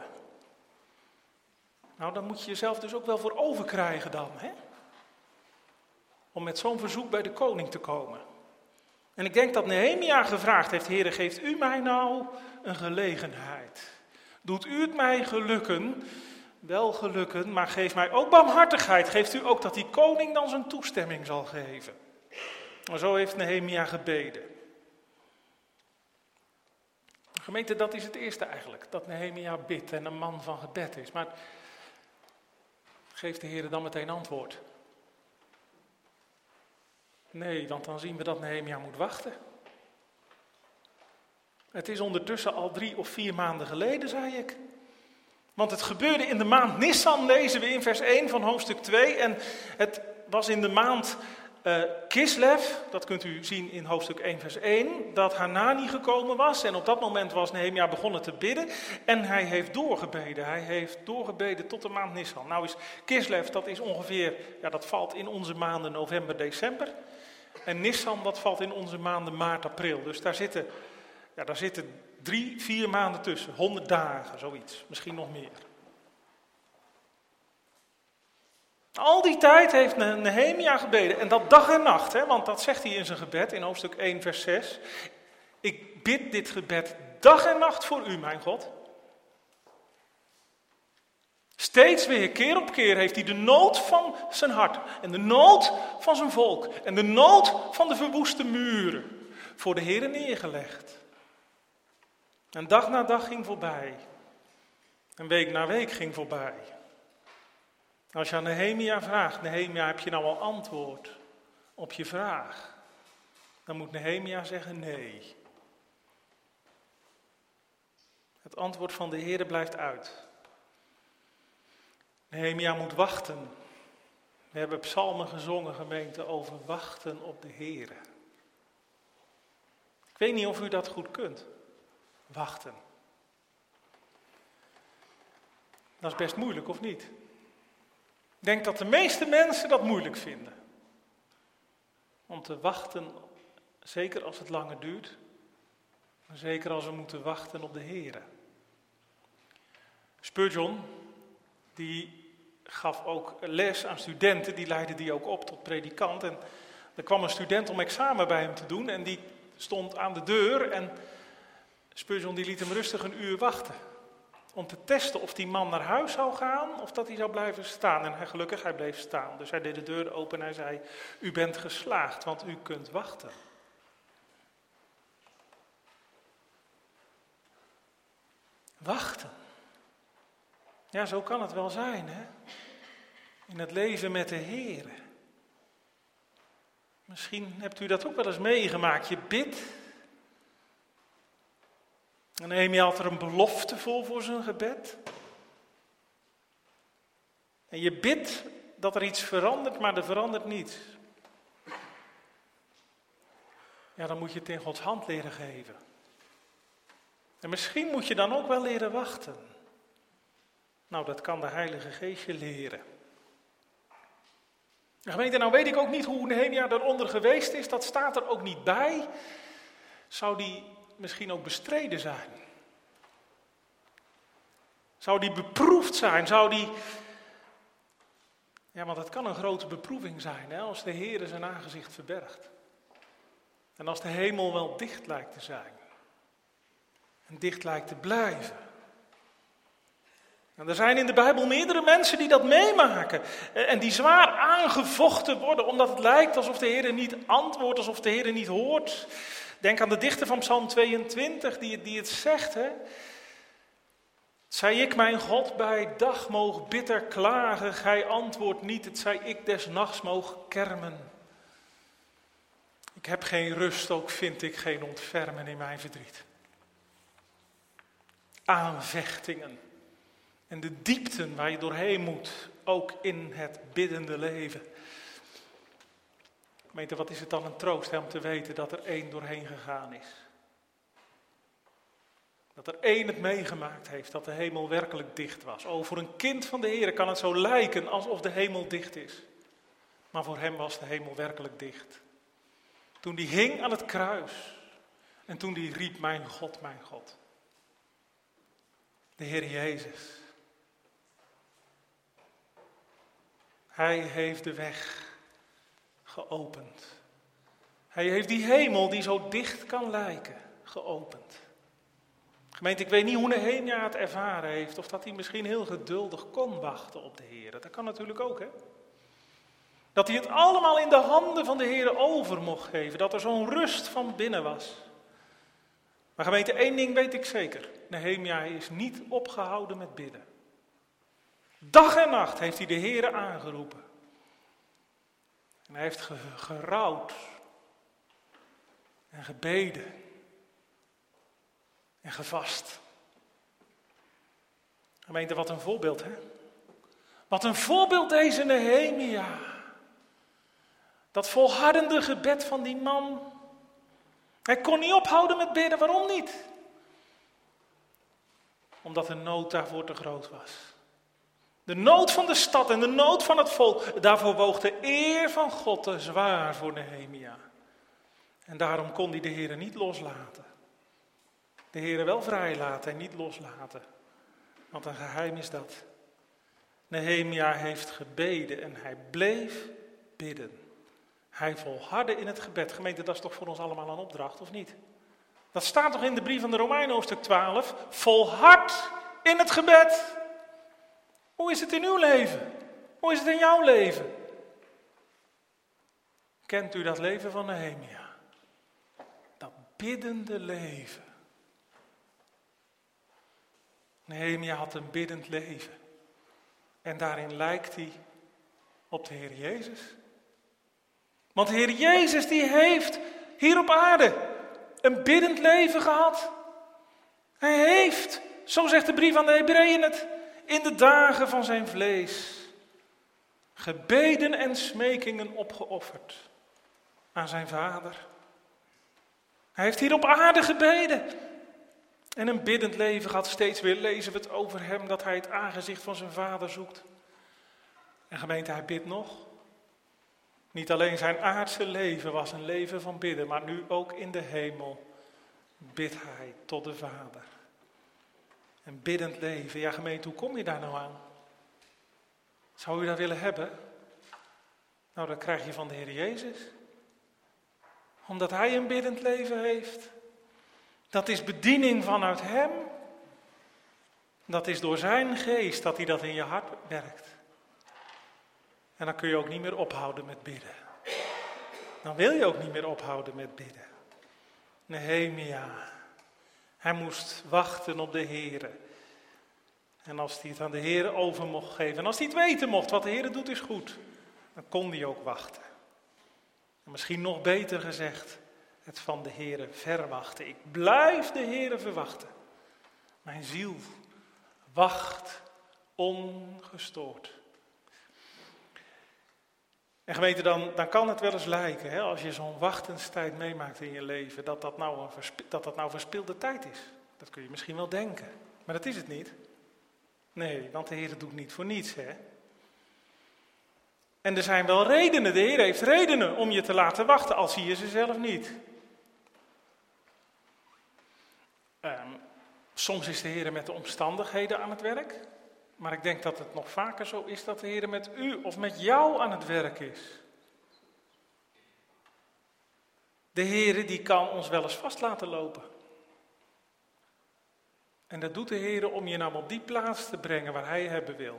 Nou, dan moet je jezelf dus ook wel voor over krijgen dan, hè? Om met zo'n verzoek bij de koning te komen. En ik denk dat Nehemia gevraagd heeft, Heere, geeft u mij nou een gelegenheid? Doet u het mij gelukken? Wel gelukken, maar geef mij ook barmhartigheid. Geeft u ook dat die koning dan zijn toestemming zal geven? Maar zo heeft Nehemia gebeden. Gemeente, dat is het eerste eigenlijk, dat Nehemia bidt en een man van gebed is. Maar geeft de Heer dan meteen antwoord? Nee, want dan zien we dat Nehemia moet wachten. Het is ondertussen al drie of vier maanden geleden, zei ik. Want het gebeurde in de maand Nissan, lezen we in vers één van hoofdstuk twee. En het was in de maand uh, Kislev, dat kunt u zien in hoofdstuk één vers één, dat Hanani gekomen was. En op dat moment was Nehemia begonnen te bidden. En hij heeft doorgebeden. Hij heeft doorgebeden tot de maand Nissan. Nou is Kislev, dat is ongeveer, ja, dat valt in onze maanden november, december. En Nissan, dat valt in onze maanden maart, april. Dus daar zitten, ja, daar zitten drie, vier maanden tussen. Honderd dagen, zoiets. Misschien nog meer. Al die tijd heeft Nehemia gebeden. En dat dag en nacht. Hè, want dat zegt hij in zijn gebed in hoofdstuk één vers zes. Ik bid dit gebed dag en nacht voor u, mijn God. Steeds weer, keer op keer, heeft hij de nood van zijn hart en de nood van zijn volk en de nood van de verwoeste muren voor de Heere neergelegd. En dag na dag ging voorbij. En week na week ging voorbij. Als je aan Nehemia vraagt, Nehemia, heb je nou al antwoord op je vraag? Dan moet Nehemia zeggen nee. Het antwoord van de Heere blijft uit. Nehemia moet wachten. We hebben psalmen gezongen, gemeente, over wachten op de Heere. Ik weet niet of u dat goed kunt. Wachten. Dat is best moeilijk, of niet? Ik denk dat de meeste mensen dat moeilijk vinden. Om te wachten, zeker als het langer duurt. Maar zeker als we moeten wachten op de Heere. Spurgeon, die gaf ook les aan studenten, die leidde die ook op tot predikant. En er kwam een student om examen bij hem te doen en die stond aan de deur en Spurgeon die liet hem rustig een uur wachten. Om te testen of die man naar huis zou gaan of dat hij zou blijven staan. En hij, gelukkig, hij bleef staan. Dus hij deed de deur open en hij zei, u bent geslaagd, want u kunt wachten. Wachten. Ja, zo kan het wel zijn, hè? In het leven met de Heere. Misschien hebt u dat ook wel eens meegemaakt. Je bidt. En Nehemia had er een belofte voor voor zijn gebed. En je bidt dat er iets verandert, maar er verandert niets. Ja, dan moet je het in Gods hand leren geven. En misschien moet je dan ook wel leren wachten. Nou, dat kan de Heilige Geest je leren. Gemeente, nou weet ik ook niet hoe Nehemia eronder geweest is. Dat staat er ook niet bij. Zou die misschien ook bestreden zijn? Zou die beproefd zijn? Zou die... Ja, want het kan een grote beproeving zijn, hè, als de Heere zijn aangezicht verbergt. En als de hemel wel dicht lijkt te zijn. En dicht lijkt te blijven. En er zijn in de Bijbel meerdere mensen die dat meemaken. En die zwaar aangevochten worden, omdat het lijkt alsof de Heer niet antwoordt, alsof de Heer niet hoort. Denk aan de dichter van Psalm tweeëntwintig, die, die het zegt. Hè? Zij ik mijn God bij dag moog bitter klagen, gij antwoordt niet, het zij ik des nachts moog kermen. Ik heb geen rust, ook vind ik geen ontfermen in mijn verdriet. Aanvechtingen. En de diepten waar je doorheen moet, ook in het biddende leven. Gemeente, wat is het dan een troost hè, om te weten dat er één doorheen gegaan is. Dat er één het meegemaakt heeft, dat de hemel werkelijk dicht was. Oh, voor een kind van de Heer kan het zo lijken alsof de hemel dicht is. Maar voor hem was de hemel werkelijk dicht. Toen die hing aan het kruis en toen die riep, mijn God, mijn God. De Heer Jezus. Hij heeft de weg geopend. Hij heeft die hemel die zo dicht kan lijken, geopend. Gemeente, ik weet niet hoe Nehemia het ervaren heeft, of dat hij misschien heel geduldig kon wachten op de Heer. Dat kan natuurlijk ook, hè. Dat hij het allemaal in de handen van de Heer over mocht geven, dat er zo'n rust van binnen was. Maar gemeente, één ding weet ik zeker. Nehemia is niet opgehouden met bidden. Dag en nacht heeft hij de Heere aangeroepen. En hij heeft ge- gerouwd. En gebeden. En gevast. Gemeente, wat een voorbeeld, hè? Wat een voorbeeld deze Nehemia. Dat volhardende gebed van die man. Hij kon niet ophouden met bidden, waarom niet? Omdat de nood daarvoor te groot was. De nood van de stad en de nood van het volk, daarvoor woog de eer van God te zwaar voor Nehemia. En daarom kon hij de Heere niet loslaten. De Heere wel vrijlaten en niet loslaten. Want een geheim is dat. Nehemia heeft gebeden en hij bleef bidden. Hij volhardde in het gebed. Gemeente, dat is toch voor ons allemaal een opdracht, of niet? Dat staat toch in de brief van de Romeinen, hoofdstuk twaalf. Volhard in het gebed. Hoe is het in uw leven? Hoe is het in jouw leven? Kent u dat leven van Nehemia? Dat biddende leven. Nehemia had een biddend leven. En daarin lijkt hij op de Heer Jezus. Want de Heer Jezus die heeft hier op aarde een biddend leven gehad. Hij heeft, zo zegt de brief aan de Hebreeën het, in de dagen van zijn vlees gebeden en smekingen opgeofferd aan zijn Vader. Hij heeft hier op aarde gebeden en een biddend leven gehad. Steeds weer lezen we het over hem, dat hij het aangezicht van zijn Vader zoekt. En gemeente, hij bidt nog. Niet alleen zijn aardse leven was een leven van bidden, maar nu ook in de hemel bidt hij tot de Vader. Een biddend leven. Ja, gemeente, hoe kom je daar nou aan? Zou u dat willen hebben? Nou, dat krijg je van de Heer Jezus. Omdat hij een biddend leven heeft. Dat is bediening vanuit hem. Dat is door zijn geest dat hij dat in je hart werkt. En dan kun je ook niet meer ophouden met bidden. Dan wil je ook niet meer ophouden met bidden. Nehemia, hij moest wachten op de Heere. En als hij het aan de Heere over mocht geven, en als hij het weten mocht, wat de Heere doet is goed, dan kon hij ook wachten. En misschien nog beter gezegd, het van de Heere verwachten. Ik blijf de Heere verwachten. Mijn ziel wacht ongestoord. En gemeente, dan, dan kan het wel eens lijken, hè, als je zo'n wachtenstijd meemaakt in je leven, dat dat, nou een versp- dat dat nou verspilde tijd is. Dat kun je misschien wel denken, maar dat is het niet. Nee, want de Heer doet niet voor niets, hè. En er zijn wel redenen, de Heer heeft redenen om je te laten wachten, al zie je ze zelf niet. Um, soms is de Heer met de omstandigheden aan het werk. Maar ik denk dat het nog vaker zo is dat de Heer met u of met jou aan het werk is. De Heer die kan ons wel eens vast laten lopen. En dat doet de Heer om je nou op die plaats te brengen waar Hij hebben wil.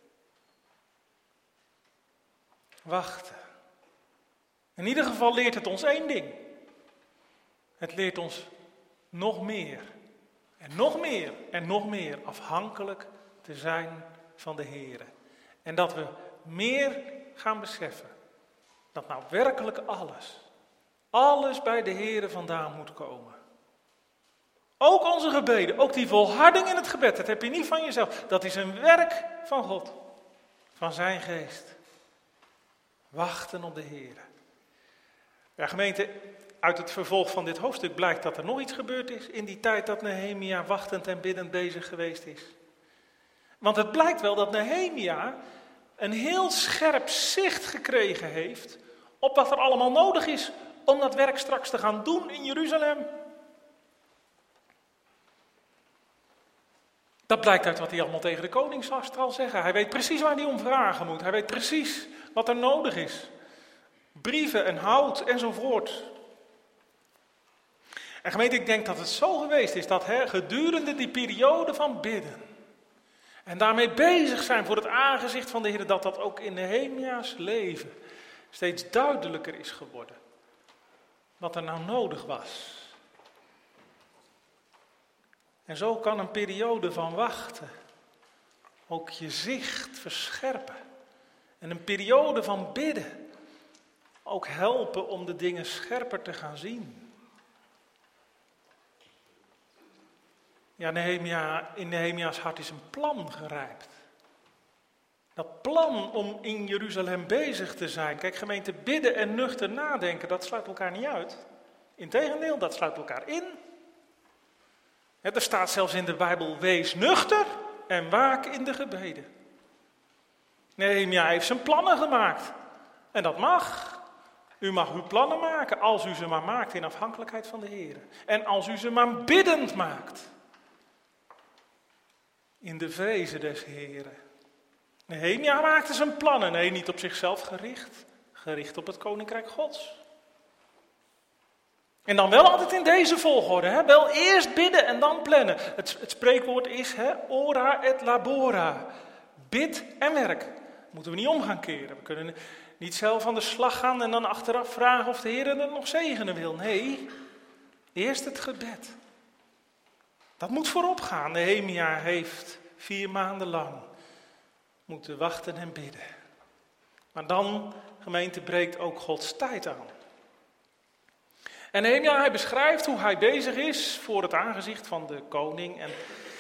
Wachten. In ieder geval leert het ons één ding. Het leert ons nog meer. En nog meer en nog meer afhankelijk te zijn van de Heere. En dat we meer gaan beseffen dat nou werkelijk alles, alles bij de Heere vandaan moet komen. Ook onze gebeden, ook die volharding in het gebed, dat heb je niet van jezelf. Dat is een werk van God, van zijn geest. Wachten op de Heere. Ja, gemeente, uit het vervolg van dit hoofdstuk blijkt dat er nog iets gebeurd is in die tijd dat Nehemia wachtend en biddend bezig geweest is. Want het blijkt wel dat Nehemia een heel scherp zicht gekregen heeft op wat er allemaal nodig is om dat werk straks te gaan doen in Jeruzalem. Dat blijkt uit wat hij allemaal tegen de koning zal zeggen. Hij weet precies waar hij om vragen moet. Hij weet precies wat er nodig is. Brieven en hout enzovoort. En gemeente, ik denk dat het zo geweest is dat hè, gedurende die periode van bidden en daarmee bezig zijn voor het aangezicht van de Heer, dat dat ook in Nehemia's leven steeds duidelijker is geworden. Wat er nou nodig was. En zo kan een periode van wachten ook je zicht verscherpen. En een periode van bidden ook helpen om de dingen scherper te gaan zien. Ja, Nehemia, in Nehemia's hart is een plan gerijpt. Dat plan om in Jeruzalem bezig te zijn. Kijk, gemeente, bidden en nuchter nadenken, dat sluit elkaar niet uit. Integendeel, dat sluit elkaar in. Ja, er staat zelfs in de Bijbel, wees nuchter en waak in de gebeden. Nehemia heeft zijn plannen gemaakt. En dat mag. U mag uw plannen maken, als u ze maar maakt in afhankelijkheid van de Heer. En als u ze maar biddend maakt. In de vrezen des Heeren. Nehemia maakte zijn plannen, nee, niet op zichzelf gericht, gericht op het koninkrijk Gods. En dan wel altijd in deze volgorde, hè? Wel eerst bidden en dan plannen. Het, het spreekwoord is, hè, ora et labora, bid en werk. Moeten we niet om gaan keren. We kunnen niet zelf aan de slag gaan en dan achteraf vragen of de Heer het nog zegenen wil. Nee, eerst het gebed. Dat moet voorop gaan. Nehemia heeft vier maanden lang moeten wachten en bidden. Maar dan, gemeente, breekt ook Gods tijd aan. En Nehemia, hij beschrijft hoe hij bezig is voor het aangezicht van de koning. En,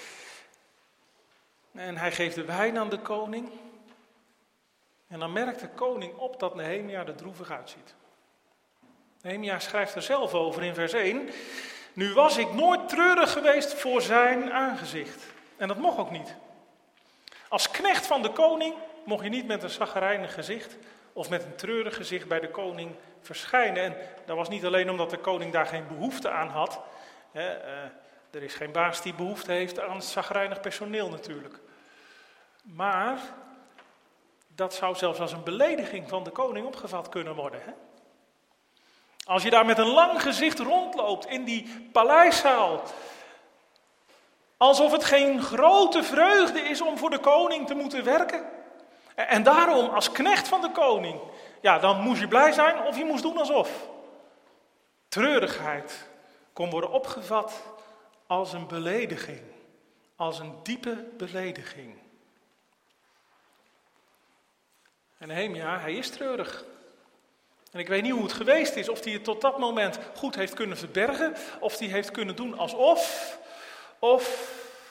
en hij geeft de wijn aan de koning. En dan merkt de koning op dat Nehemia er droevig uitziet. Nehemia schrijft er zelf over in vers één. Nu was ik nooit treurig geweest voor zijn aangezicht. En dat mocht ook niet. Als knecht van de koning mocht je niet met een chagrijnig gezicht of met een treurig gezicht bij de koning verschijnen. En dat was niet alleen omdat de koning daar geen behoefte aan had. Hè, uh, er is geen baas die behoefte heeft aan chagrijnig personeel natuurlijk. Maar dat zou zelfs als een belediging van de koning opgevat kunnen worden. Hè? Als je daar met een lang gezicht rondloopt in die paleiszaal, alsof het geen grote vreugde is om voor de koning te moeten werken. En daarom, als knecht van de koning, ja, dan moest je blij zijn of je moest doen alsof. Treurigheid kon worden opgevat als een belediging, als een diepe belediging. En Nehemia, hij is treurig. En ik weet niet hoe het geweest is, of hij het tot dat moment goed heeft kunnen verbergen, of hij heeft kunnen doen alsof, of,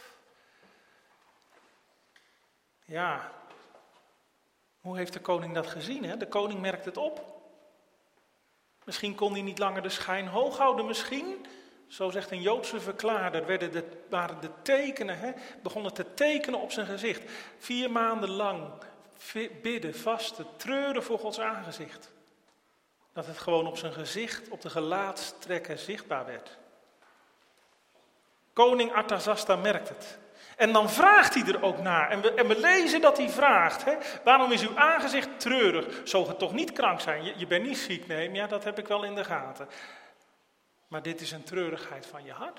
ja, hoe heeft de koning dat gezien? Hè? De koning merkt het op. Misschien kon hij niet langer de schijn hoog houden, misschien, zo zegt een Joodse verklaarder, werden de, waren de tekenen, hè, begonnen te tekenen op zijn gezicht. Vier maanden lang bidden, vasten, treuren voor Gods aangezicht. Dat het gewoon op zijn gezicht, op de gelaatstrekken zichtbaar werd. Koning Artasasta merkt het. En dan vraagt hij er ook naar. En we, en we lezen dat hij vraagt. Hè? Waarom is uw aangezicht treurig? Zou het toch niet krank zijn? Je, je bent niet ziek, nee, ja, dat heb ik wel in de gaten. Maar dit is een treurigheid van je hart.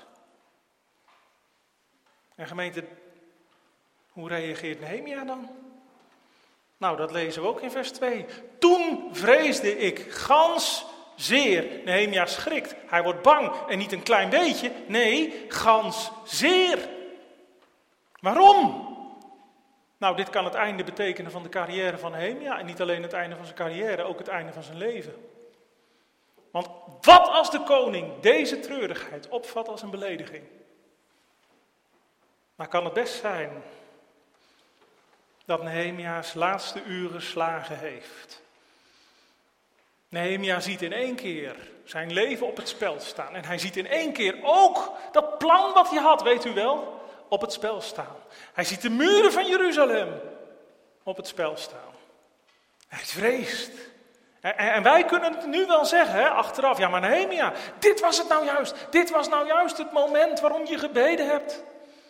En gemeente, hoe reageert Nehemia dan? Nou, dat lezen we ook in vers twee. Toen vreesde ik gans zeer. Nehemia schrikt. Hij wordt bang. En niet een klein beetje. Nee, gans zeer. Waarom? Nou, dit kan het einde betekenen van de carrière van Nehemia. En niet alleen het einde van zijn carrière, ook het einde van zijn leven. Want wat als de koning deze treurigheid opvat als een belediging? Maar kan het best zijn dat Nehemia's laatste uren slagen heeft. Nehemia ziet in één keer zijn leven op het spel staan. En hij ziet in één keer ook dat plan wat hij had, weet u wel, op het spel staan. Hij ziet de muren van Jeruzalem op het spel staan. Hij vreest. En, en wij kunnen het nu wel zeggen, hè, achteraf. Ja, maar Nehemia, dit was het nou juist. Dit was nou juist het moment waarom je gebeden hebt.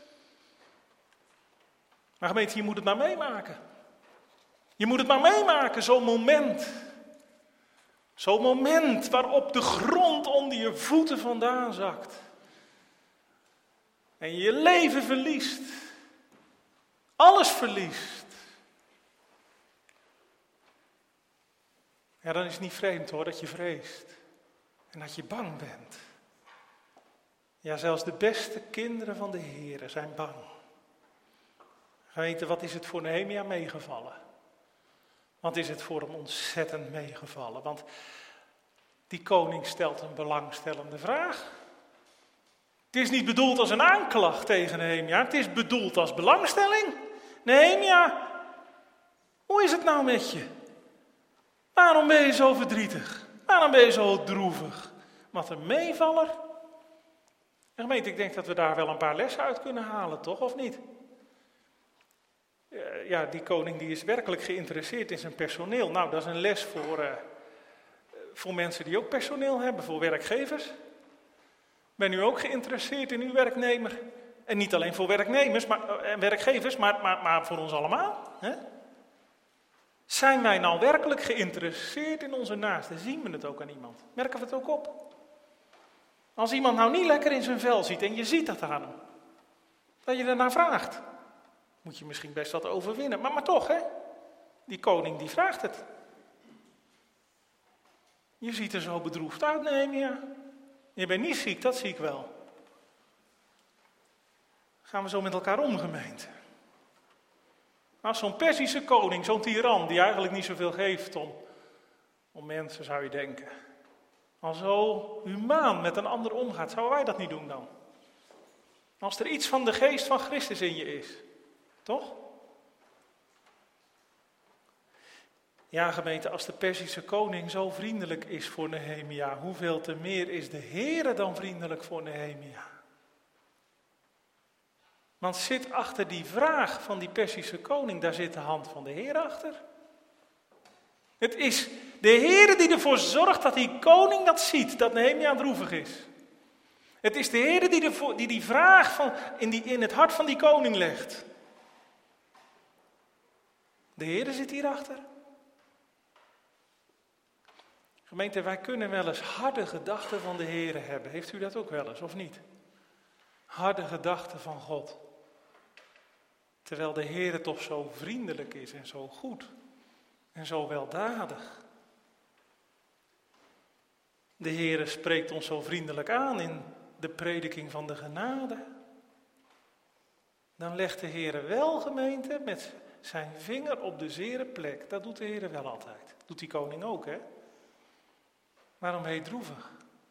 Maar gemeente, je moet het maar meemaken. Je moet het maar meemaken, zo'n moment. Zo'n moment waarop de grond onder je voeten vandaan zakt. En je je leven verliest. Alles verliest. Ja, dan is het niet vreemd hoor, dat je vreest. En dat je bang bent. Ja, zelfs de beste kinderen van de Heere zijn bang. Gemeente, wat is het voor Nehemia meegevallen? Wat is het voor hem ontzettend meegevallen? Want die koning stelt een belangstellende vraag. Het is niet bedoeld als een aanklacht tegen Nehemia, het is bedoeld als belangstelling. Nehemia, hoe is het nou met je? Waarom ben je zo verdrietig? Waarom ben je zo droevig? Wat een meevaller. En gemeente, ik denk dat we daar wel een paar lessen uit kunnen halen, toch? Of niet? Ja, die koning die is werkelijk geïnteresseerd in zijn personeel. Nou, dat is een les voor, uh, voor mensen die ook personeel hebben, voor werkgevers. Ben u ook geïnteresseerd in uw werknemer? En niet alleen voor werknemers maar, uh, en werkgevers, maar, maar, maar voor ons allemaal. Hè? Zijn wij nou werkelijk geïnteresseerd in onze naasten? Zien we het ook aan iemand? Merken we het ook op? Als iemand nou niet lekker in zijn vel zit en je ziet dat aan hem, dat je ernaar vraagt. Moet je misschien best wat overwinnen. Maar, maar toch, hè? Die koning die vraagt het. Je ziet er zo bedroefd uit, Nehemia. Je bent niet ziek, dat zie ik wel. Gaan we zo met elkaar om, gemeente? Als zo'n Perzische koning, zo'n tiran, die eigenlijk niet zoveel geeft om, om mensen, zou je denken. Al zo humaan met een ander omgaat, zouden wij dat niet doen dan? Als er iets van de geest van Christus in je is, toch? Ja, gemeente, als de Perzische koning zo vriendelijk is voor Nehemia, hoeveel te meer is de Heere dan vriendelijk voor Nehemia? Want zit achter die vraag van die Perzische koning, daar zit de hand van de Heer achter. Het is de Heere die ervoor zorgt dat die koning dat ziet, dat Nehemia droevig is. Het is de Heere die, ervoor, die die vraag van, in, die, in het hart van die koning legt. De Heere zit hierachter. Gemeente, wij kunnen wel eens harde gedachten van de Heere hebben. Heeft u dat ook wel eens, of niet? Harde gedachten van God. Terwijl de Heere toch zo vriendelijk is en zo goed. En zo weldadig. De Heere spreekt ons zo vriendelijk aan in de prediking van de genade. Dan legt de Heere wel, gemeente, met zijn vinger op de zere plek. Dat doet de Heere wel altijd. Doet die koning ook, hè? Waarom heet droevig?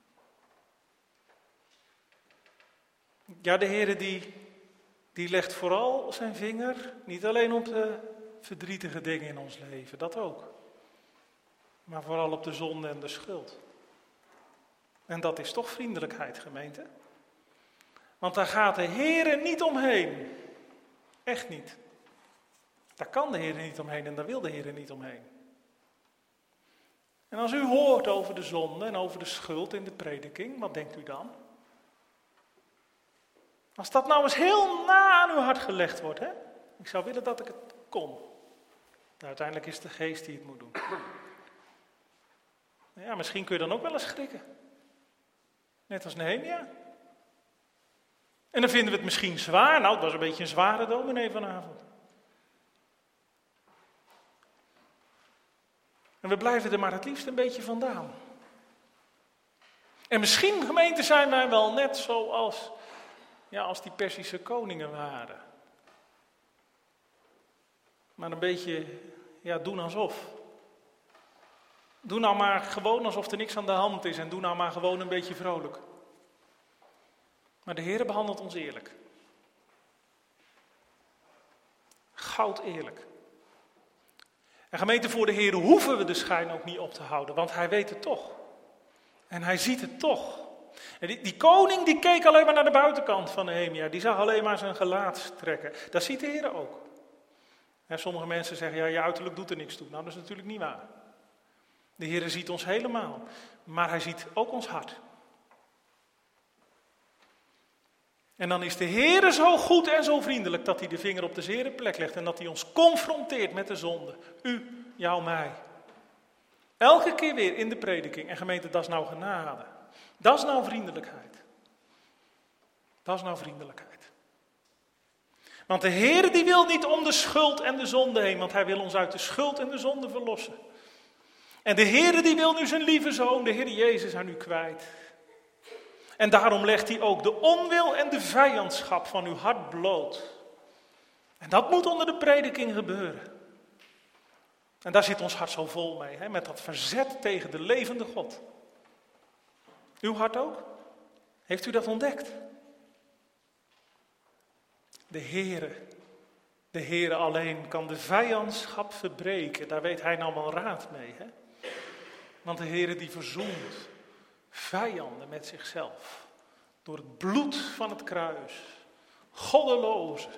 Ja, de Heere die, die legt vooral zijn vinger niet alleen op de verdrietige dingen in ons leven, dat ook. Maar vooral op de zonde en de schuld. En dat is toch vriendelijkheid, gemeente. Want daar gaat de Heere niet omheen. Echt niet. Daar kan de Heere niet omheen en daar wil de Heere niet omheen. En als u hoort over de zonde en over de schuld in de prediking, wat denkt u dan? Als dat nou eens heel na aan uw hart gelegd wordt, hè? Ik zou willen dat ik het kon. Nou, uiteindelijk is het de geest die het moet doen. Ja, misschien kun je dan ook wel eens schrikken. Net als Nehemia. En dan vinden we het misschien zwaar. Nou, het was een beetje een zware dominee vanavond. En we blijven er maar het liefst een beetje vandaan. En misschien, gemeente, zijn wij wel net zoals ja, als die Perzische koningen waren. Maar een beetje, ja, doen alsof. Doe nou maar gewoon alsof er niks aan de hand is en doe nou maar gewoon een beetje vrolijk. Maar de Heer behandelt ons eerlijk. Goud eerlijk. En gemeente, voor de Heer hoeven we de schijn ook niet op te houden, want Hij weet het toch. En Hij ziet het toch. En die, die koning die keek alleen maar naar de buitenkant van Nehemia, die zag alleen maar zijn gelaat trekken. Dat ziet de Heer ook. En sommige mensen zeggen, ja, je uiterlijk doet er niks toe. Nou, dat is natuurlijk niet waar. De Heer ziet ons helemaal, maar Hij ziet ook ons hart. En dan is de Heer zo goed en zo vriendelijk dat Hij de vinger op de zere plek legt en dat Hij ons confronteert met de zonde. U, jou, mij. Elke keer weer in de prediking. En gemeente, dat is nou genade. Dat is nou vriendelijkheid. Dat is nou vriendelijkheid. Want de Heer die wil niet om de schuld en de zonde heen, want Hij wil ons uit de schuld en de zonde verlossen. En de Heer die wil nu zijn lieve Zoon, de Heer Jezus, aan u kwijt. En daarom legt Hij ook de onwil en de vijandschap van uw hart bloot. En dat moet onder de prediking gebeuren. En daar zit ons hart zo vol mee, hè, met dat verzet tegen de levende God. Uw hart ook? Heeft u dat ontdekt? De Heere, de Heere alleen kan de vijandschap verbreken. Daar weet Hij nou wel raad mee, hè? Want de Heere die verzoent vijanden met zichzelf. Door het bloed van het kruis. Goddelozen.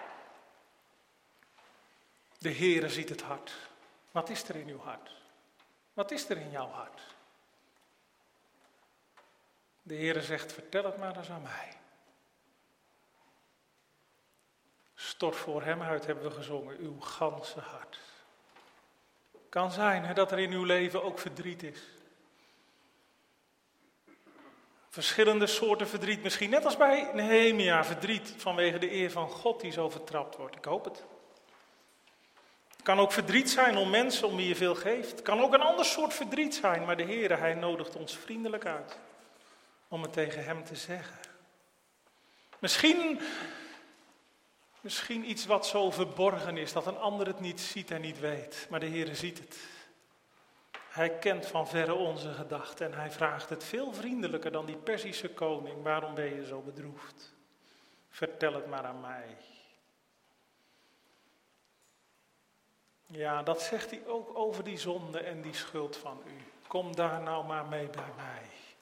De Heere ziet het hart. Wat is er in uw hart? Wat is er in jouw hart? De Heere zegt, vertel het maar eens aan mij. Stort voor Hem uit, hebben we gezongen, uw ganse hart. Kan zijn hè, dat er in uw leven ook verdriet is. Verschillende soorten verdriet, misschien net als bij Nehemia, verdriet vanwege de eer van God die zo vertrapt wordt. Ik hoop het. Het kan ook verdriet zijn om mensen om wie je veel geeft. Het kan ook een ander soort verdriet zijn, maar de Heere, Hij nodigt ons vriendelijk uit om het tegen Hem te zeggen. Misschien Misschien iets wat zo verborgen is dat een ander het niet ziet en niet weet. Maar de Heere ziet het. Hij kent van verre onze gedachten en hij vraagt het veel vriendelijker dan die Perzische koning. Waarom ben je zo bedroefd? Vertel het maar aan mij. Ja, dat zegt hij ook over die zonde en die schuld van u. Kom daar nou maar mee bij mij.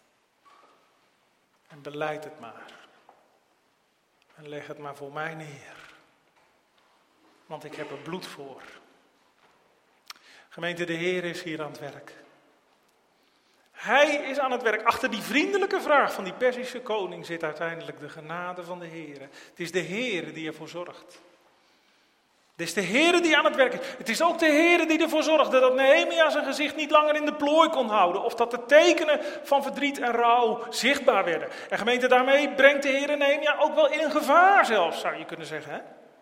En belijd het maar. En leg het maar voor mij neer. Want ik heb er bloed voor. Gemeente, de Heer is hier aan het werk. Hij is aan het werk. Achter die vriendelijke vraag van die Perzische koning zit uiteindelijk de genade van de Heer. Het is de Heer die ervoor zorgt. Het is de Heer die aan het werk is. Het is ook de Heer die ervoor zorgde dat Nehemia zijn gezicht niet langer in de plooi kon houden. Of dat de tekenen van verdriet en rouw zichtbaar werden. En gemeente, daarmee brengt de Heer Nehemia ook wel in gevaar zelfs, zou je kunnen zeggen. Hè?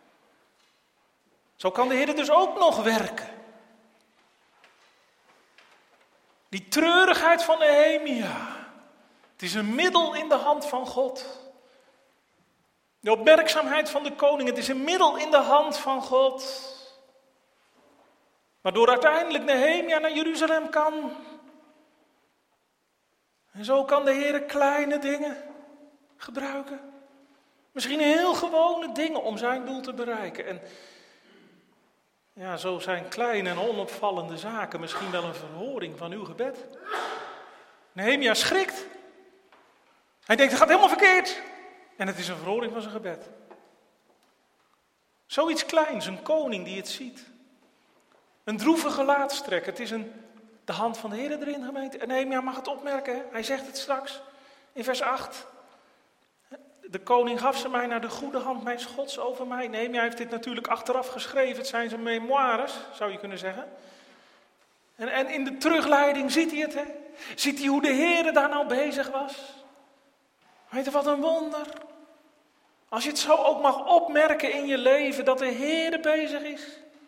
Zo kan de Heer dus ook nog werken. Die treurigheid van Nehemia. Het is een middel in de hand van God. De opmerkzaamheid van de koning, het is een middel in de hand van God. Waardoor uiteindelijk Nehemia naar Jeruzalem kan. En zo kan de Heer kleine dingen gebruiken. Misschien heel gewone dingen om zijn doel te bereiken. En ja, zo zijn kleine en onopvallende zaken misschien wel een verhoring van uw gebed. Nehemia schrikt. Hij denkt, het gaat helemaal verkeerd. En het is een verhoring van zijn gebed. Zoiets kleins, een koning die het ziet. Een droevige gelaatstrek. Het is een, de hand van de Heer erin, gemeente. En Nehemia mag het opmerken. Hè? Hij zegt het straks in vers acht. De koning gaf ze mij naar de goede hand mijns Gods over mij. Nehemia heeft dit natuurlijk achteraf geschreven. Het zijn zijn memoires, zou je kunnen zeggen. En, en in de terugleiding ziet hij het. Hè? Ziet hij hoe de Heer daar nou bezig was. Weet je wat een wonder. Als je het zo ook mag opmerken in je leven, dat de Heer bezig is.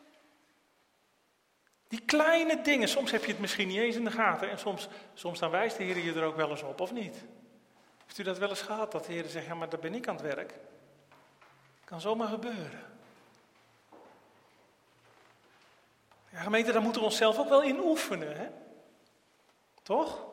Die kleine dingen, soms heb je het misschien niet eens in de gaten. En soms, soms dan wijst de Heer je er ook wel eens op, of niet? Heeft u dat wel eens gehad, dat de Heer zegt, ja maar daar ben ik aan het werk. Kan zomaar gebeuren. Ja, gemeente, daar moeten we onszelf ook wel in oefenen, hè? Toch?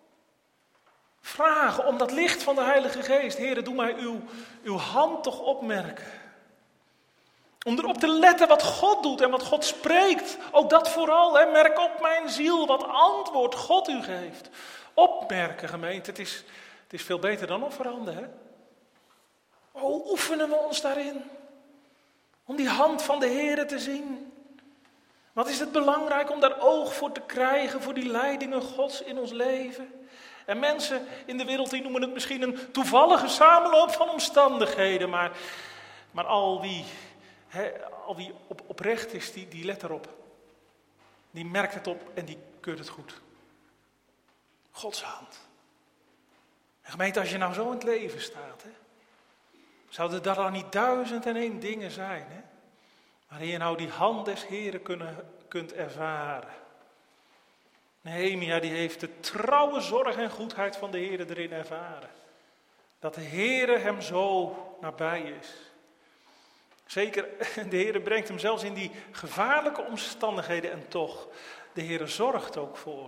Vragen om dat licht van de Heilige Geest. Heere, doe mij uw, uw hand toch opmerken. Om erop te letten wat God doet en wat God spreekt. Ook dat vooral. Hè. Merk op mijn ziel wat antwoord God u geeft. Opmerken, gemeente. Het is, het is veel beter dan offeranden. Hè? Hoe oefenen we ons daarin? Om die hand van de Heere te zien. Wat is het belangrijk om daar oog voor te krijgen. Voor die leidingen Gods in ons leven. En mensen in de wereld die noemen het misschien een toevallige samenloop van omstandigheden. Maar, maar al wie, he, al wie op, oprecht is, die, die let erop. Die merkt het op en die keurt het goed. Gods hand. En gemeente, als je nou zo in het leven staat. Hè, zouden er dan niet duizend en één dingen zijn. Hè, waarin je nou die hand des Heren kunnen, kunt ervaren. Nehemia die heeft de trouwe zorg en goedheid van de Heer erin ervaren. Dat de Heer hem zo nabij is. Zeker, de Heer brengt hem zelfs in die gevaarlijke omstandigheden en toch, de Heer zorgt ook voor.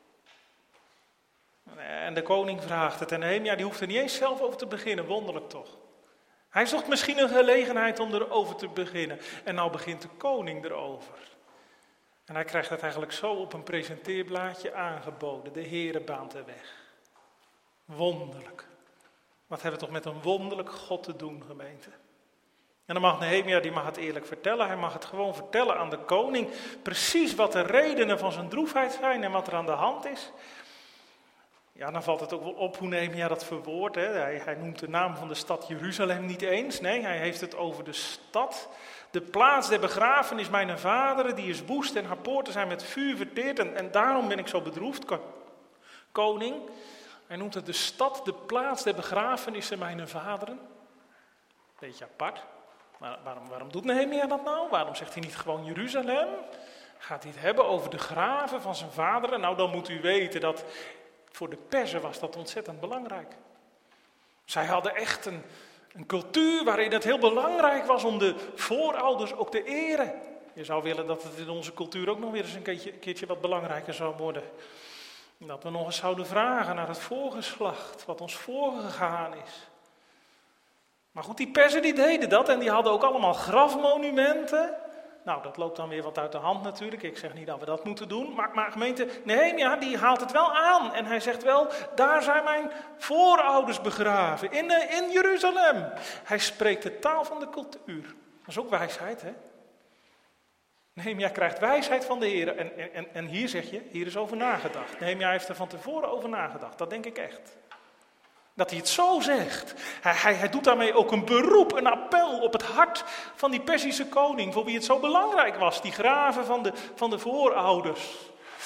En de koning vraagt het en Nehemia die hoeft er niet eens zelf over te beginnen, wonderlijk toch. Hij zocht misschien een gelegenheid om erover te beginnen en nou begint de koning erover. En hij krijgt het eigenlijk zo op een presenteerblaadje aangeboden. De Heere baant de weg. Wonderlijk. Wat hebben we toch met een wonderlijk God te doen, gemeente. En dan mag Nehemia, die mag het eerlijk vertellen. Hij mag het gewoon vertellen aan de koning. Precies wat de redenen van zijn droefheid zijn en wat er aan de hand is. Ja, dan valt het ook wel op hoe Nehemia dat verwoordt. Hè. Hij, hij noemt de naam van de stad Jeruzalem niet eens. Nee, hij heeft het over de stad. De plaats der begrafenis mijner vaderen, die is woest en haar poorten zijn met vuur verteerd. En, en daarom ben ik zo bedroefd, koning. Hij noemt het de stad, de plaats der begrafenissen mijner vaderen. Beetje apart. Maar waarom, waarom doet Nehemia dat nou? Waarom zegt hij niet gewoon Jeruzalem? Gaat hij het hebben over de graven van zijn vaderen? Nou, dan moet u weten dat voor de Perzen was dat ontzettend belangrijk. Zij hadden echt een, Een cultuur waarin het heel belangrijk was om de voorouders ook te eren. Je zou willen dat het in onze cultuur ook nog weer eens een keertje, een keertje wat belangrijker zou worden. Dat we nog eens zouden vragen naar het voorgeslacht, wat ons voorgegaan is. Maar goed, die Perzen die deden dat en die hadden ook allemaal grafmonumenten. Nou, dat loopt dan weer wat uit de hand natuurlijk. Ik zeg niet dat we dat moeten doen. Maar, maar gemeente Nehemia, die haalt het wel aan. En hij zegt wel, daar zijn mijn voorouders begraven. In, de, in Jeruzalem. Hij spreekt de taal van de cultuur. Dat is ook wijsheid, hè? Nehemia krijgt wijsheid van de Heer. En, en, en hier zeg je, hier is over nagedacht. Nehemia heeft er van tevoren over nagedacht. Dat denk ik echt. Dat hij het zo zegt. Hij, hij, hij doet daarmee ook een beroep, een appel op het hart van die Perzische koning. Voor wie het zo belangrijk was, die graven van de, van de voorouders.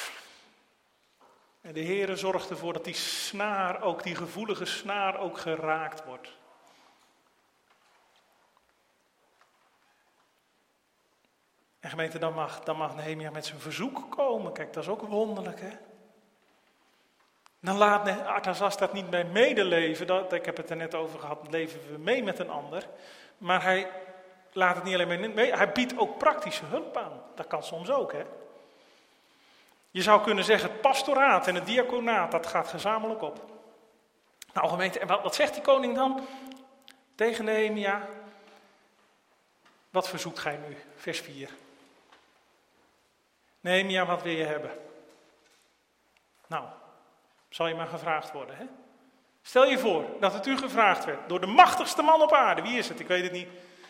En de Heere zorgt ervoor dat die snaar, ook die gevoelige snaar, ook geraakt wordt. En gemeente, dan mag, dan mag Nehemia met zijn verzoek komen. Kijk, dat is ook wonderlijk, hè? Dan laat Artasastat niet bij medeleven, dat, ik heb het er net over gehad, leven we mee met een ander. Maar hij laat het niet alleen mee, hij biedt ook praktische hulp aan. Dat kan soms ook, hè. Je zou kunnen zeggen, het pastoraat en het diaconaat, dat gaat gezamenlijk op. Nou gemeente, en wat, wat zegt die koning dan tegen Nehemia? Wat verzoekt gij nu? Vers vier. Nehemia, wat wil je hebben? Nou, zal je maar gevraagd worden, hè? Stel je voor dat het u gevraagd werd door de machtigste man op aarde. Wie is het? Ik weet het niet.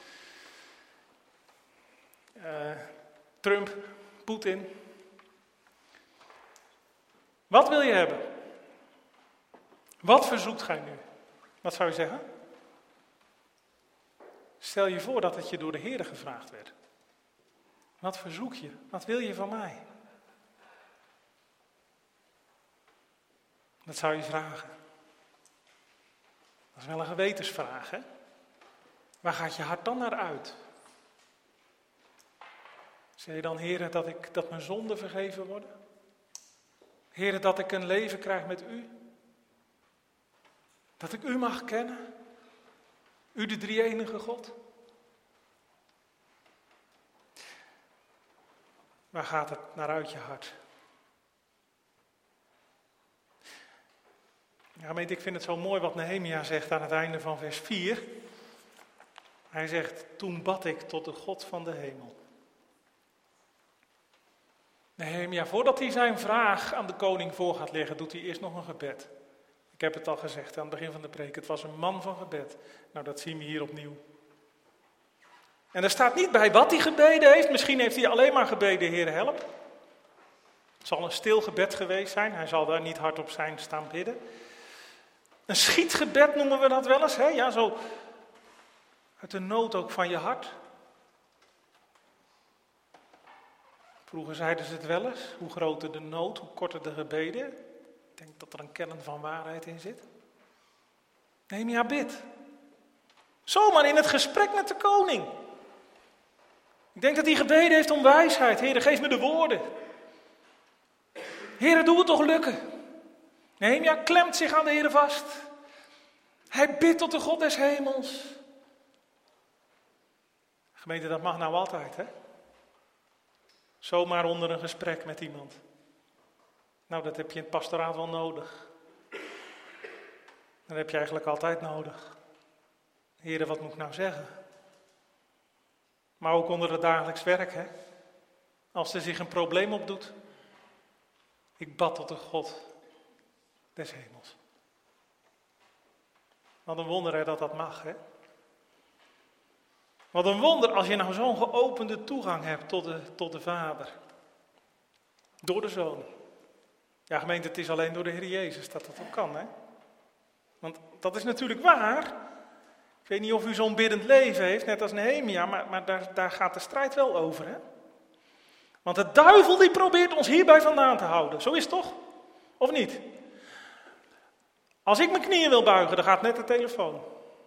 Uh, Trump, Poetin. Wat wil je hebben? Wat verzoekt gij nu? Wat zou je zeggen? Stel je voor dat het je door de Heer gevraagd werd. Wat verzoek je? Wat wil je van mij? Dat zou je vragen. Dat is wel een gewetensvraag, hè? Waar gaat je hart dan naar uit? Zeg je dan, Heer, dat, ik, dat mijn zonden vergeven worden? Heer, dat ik een leven krijg met u? Dat ik u mag kennen? U de drie-enige God? Waar gaat het naar uit je hart? Ja, gemeente, ik vind het zo mooi wat Nehemia zegt aan het einde van vers vier. Hij zegt, toen bad ik tot de God van de hemel. Nehemia, voordat hij zijn vraag aan de koning voor gaat leggen, doet hij eerst nog een gebed. Ik heb het al gezegd aan het begin van de preek, het was een man van gebed. Nou, dat zien we hier opnieuw. En er staat niet bij wat hij gebeden heeft. Misschien heeft hij alleen maar gebeden, Heer, help. Het zal een stil gebed geweest zijn. Hij zal daar niet hardop zijn staan bidden. Een schietgebed noemen we dat wel eens. Hè? Ja, zo uit de nood ook van je hart. Vroeger zeiden ze het wel eens. Hoe groter de nood, hoe korter de gebeden. Ik denk dat er een kern van waarheid in zit. Nehemia bid. Zomaar in het gesprek met de koning. Ik denk dat hij gebeden heeft om wijsheid. Heere, geef me de woorden. Heere, doe het toch lukken. Nehemia klemt zich aan de Heere vast. Hij bidt tot de God des hemels. Gemeente, dat mag nou altijd, hè? Zomaar onder een gesprek met iemand. Nou, dat heb je in het pastoraat wel nodig. Dat heb je eigenlijk altijd nodig. Heere, wat moet ik nou zeggen? Maar ook onder het dagelijks werk, hè? Als er zich een probleem opdoet. Ik bad tot de God des hemels. Wat een wonder hè, dat dat mag, hè? Wat een wonder als je nou zo'n geopende toegang hebt tot de, tot de Vader. Door de Zoon. Ja, gemeente, het is alleen door de Heer Jezus dat dat ook kan, hè? Want dat is natuurlijk waar. Ik weet niet of u zo'n biddend leven heeft, net als Nehemia, maar, maar daar, daar gaat de strijd wel over, hè? Want de duivel die probeert ons hierbij vandaan te houden. Zo is het toch? Of niet? Als ik mijn knieën wil buigen, dan gaat net de telefoon.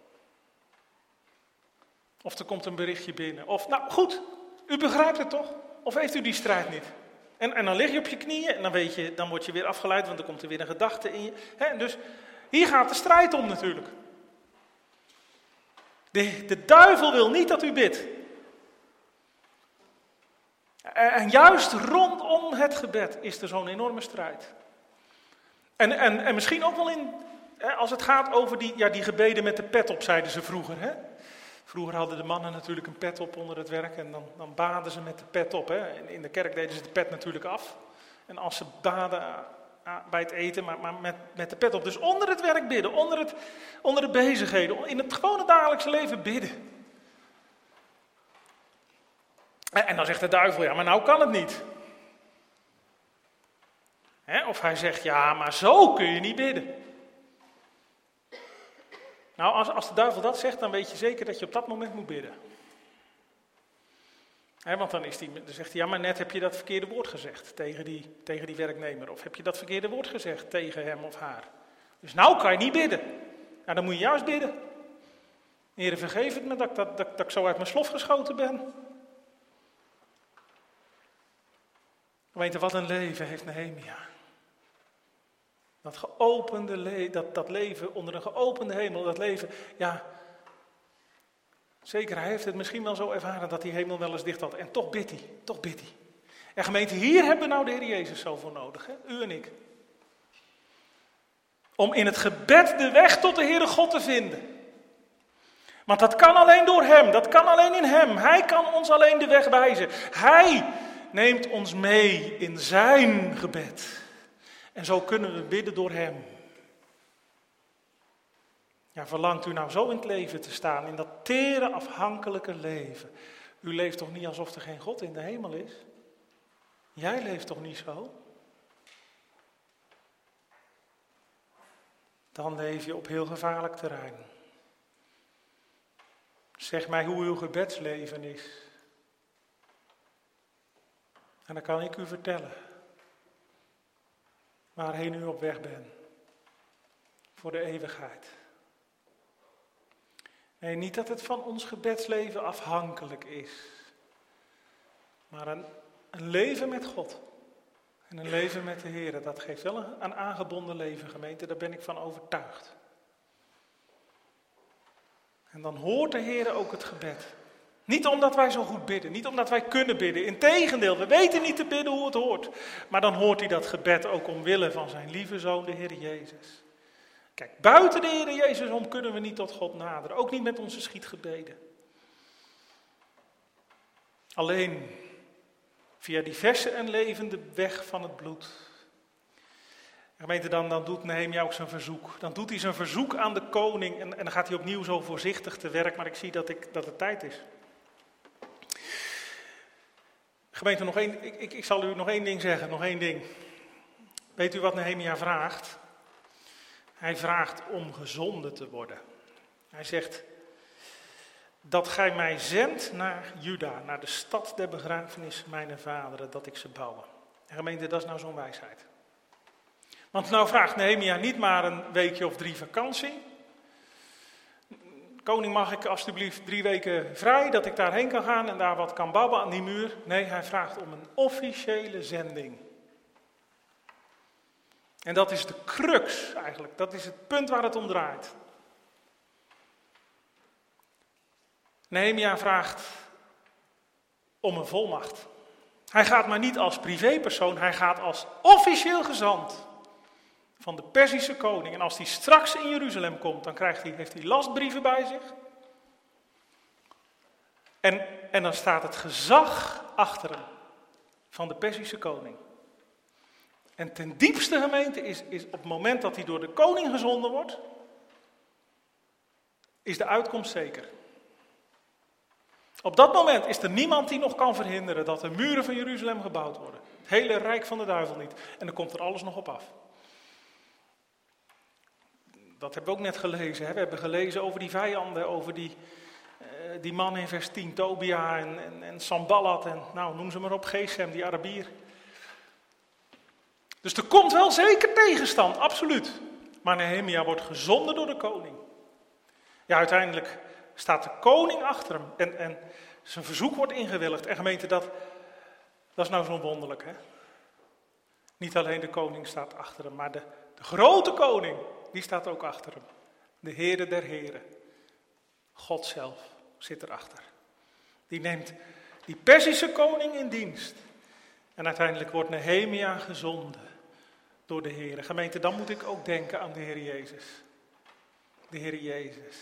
Of er komt een berichtje binnen. Of, nou goed, u begrijpt het toch? Of heeft u die strijd niet? En, en dan lig je op je knieën en dan, weet je, dan word je weer afgeleid, want dan komt er weer een gedachte in je. He, dus hier gaat de strijd om natuurlijk. De, de duivel wil niet dat u bidt. En juist rondom het gebed is er zo'n enorme strijd. En, en, en misschien ook wel in, als het gaat over die, ja, die gebeden met de pet op, zeiden ze vroeger. Hè? Vroeger hadden de mannen natuurlijk een pet op onder het werk en dan, dan baden ze met de pet op. Hè? En in de kerk deden ze de pet natuurlijk af. En als ze baden bij het eten, maar, maar met, met de pet op. Dus onder het werk bidden, onder, het, onder de bezigheden, in het gewone dagelijkse leven bidden. En dan zegt de duivel, ja, maar nou kan het niet. He, of hij zegt, ja, maar zo kun je niet bidden. Nou, als, als de duivel dat zegt, dan weet je zeker dat je op dat moment moet bidden. He, want dan, is die, dan zegt hij, ja, maar net heb je dat verkeerde woord gezegd tegen die, tegen die werknemer. Of heb je dat verkeerde woord gezegd tegen hem of haar. Dus nou kan je niet bidden. Nou, dan moet je juist bidden. Heere, vergeef het me dat, dat, dat, dat ik zo uit mijn slof geschoten ben. Gemeente, wat een leven heeft Nehemia. Dat geopende le- dat, dat leven onder een geopende hemel, dat leven, ja, zeker, hij heeft het misschien wel zo ervaren dat die hemel wel eens dicht had. En toch bidt hij, toch bidt hij. En gemeente, hier hebben we nou de Heer Jezus zo voor nodig, hè? U en ik. Om in het gebed de weg tot de Heere God te vinden. Want dat kan alleen door Hem, dat kan alleen in Hem. Hij kan ons alleen de weg wijzen. Hij neemt ons mee in zijn gebed. En zo kunnen we bidden door Hem. Ja, verlangt u nou zo in het leven te staan, in dat tere, afhankelijke leven? U leeft toch niet alsof er geen God in de hemel is? Jij leeft toch niet zo? Dan leef je op heel gevaarlijk terrein. Zeg mij hoe uw gebedsleven is. En dan kan ik u vertellen waarheen u op weg bent. Voor de eeuwigheid. Nee, niet dat het van ons gebedsleven afhankelijk is. Maar een, een leven met God. En een leven met de Heer. Dat geeft wel een, een aangebonden leven, gemeente. Daar ben ik van overtuigd. En dan hoort de Heer ook het gebed. Niet omdat wij zo goed bidden, niet omdat wij kunnen bidden. Integendeel, we weten niet te bidden hoe het hoort. Maar dan hoort hij dat gebed ook omwille van zijn lieve Zoon, de Heer Jezus. Kijk, buiten de Heer Jezus om kunnen we niet tot God naderen. Ook niet met onze schietgebeden. Alleen via die verse en levende weg van het bloed. Gemeente, dan, dan doet Nehemia ook zijn verzoek. Dan doet hij zijn verzoek aan de koning en, en dan gaat hij opnieuw zo voorzichtig te werk. Maar ik zie dat, ik, dat het tijd is. Gemeente, nog één, ik, ik, ik zal u nog één ding zeggen, nog één ding. Weet u wat Nehemia vraagt? Hij vraagt om gezonden te worden. Hij zegt, dat gij mij zendt naar Juda, naar de stad der begrafenis mijner vaderen, dat ik ze bouwen. En gemeente, dat is nou zo'n wijsheid. Want nou vraagt Nehemia niet maar een weekje of drie vakantie. Koning, mag ik alsjeblieft drie weken vrij, dat ik daarheen kan gaan en daar wat kan babben aan die muur? Nee, hij vraagt om een officiële zending. En dat is de crux eigenlijk, dat is het punt waar het om draait. Nehemia vraagt om een volmacht. Hij gaat maar niet als privépersoon, hij gaat als officieel gezant van de Perzische koning. En als hij straks in Jeruzalem komt, dan krijgt hij, heeft hij lastbrieven bij zich. En, en dan staat het gezag achter hem van de Perzische koning. En ten diepste, gemeente, is, is op het moment dat hij door de koning gezonden wordt, is de uitkomst zeker. Op dat moment is er niemand die nog kan verhinderen dat de muren van Jeruzalem gebouwd worden. Het hele rijk van de duivel niet. En dan komt er alles nog op af. Dat hebben we ook net gelezen. Hè? We hebben gelezen over die vijanden, over die, uh, die man in vers tien, Tobia en, en, en Sanballat en nou, noem ze maar op, Gesem, die Arabier. Dus er komt wel zeker tegenstand, absoluut. Maar Nehemia wordt gezonden door de koning. Ja, uiteindelijk staat de koning achter hem en, en zijn verzoek wordt ingewilligd. En gemeente, dat, dat is nou zo wonderlijk, hè? Niet alleen de koning staat achter hem, maar de, de grote koning, die staat ook achter hem. De Heere der Heren. God zelf zit erachter. Die neemt die Perzische koning in dienst. En uiteindelijk wordt Nehemia gezonden door de Heer. Gemeente, dan moet ik ook denken aan de Heer Jezus. De Heer Jezus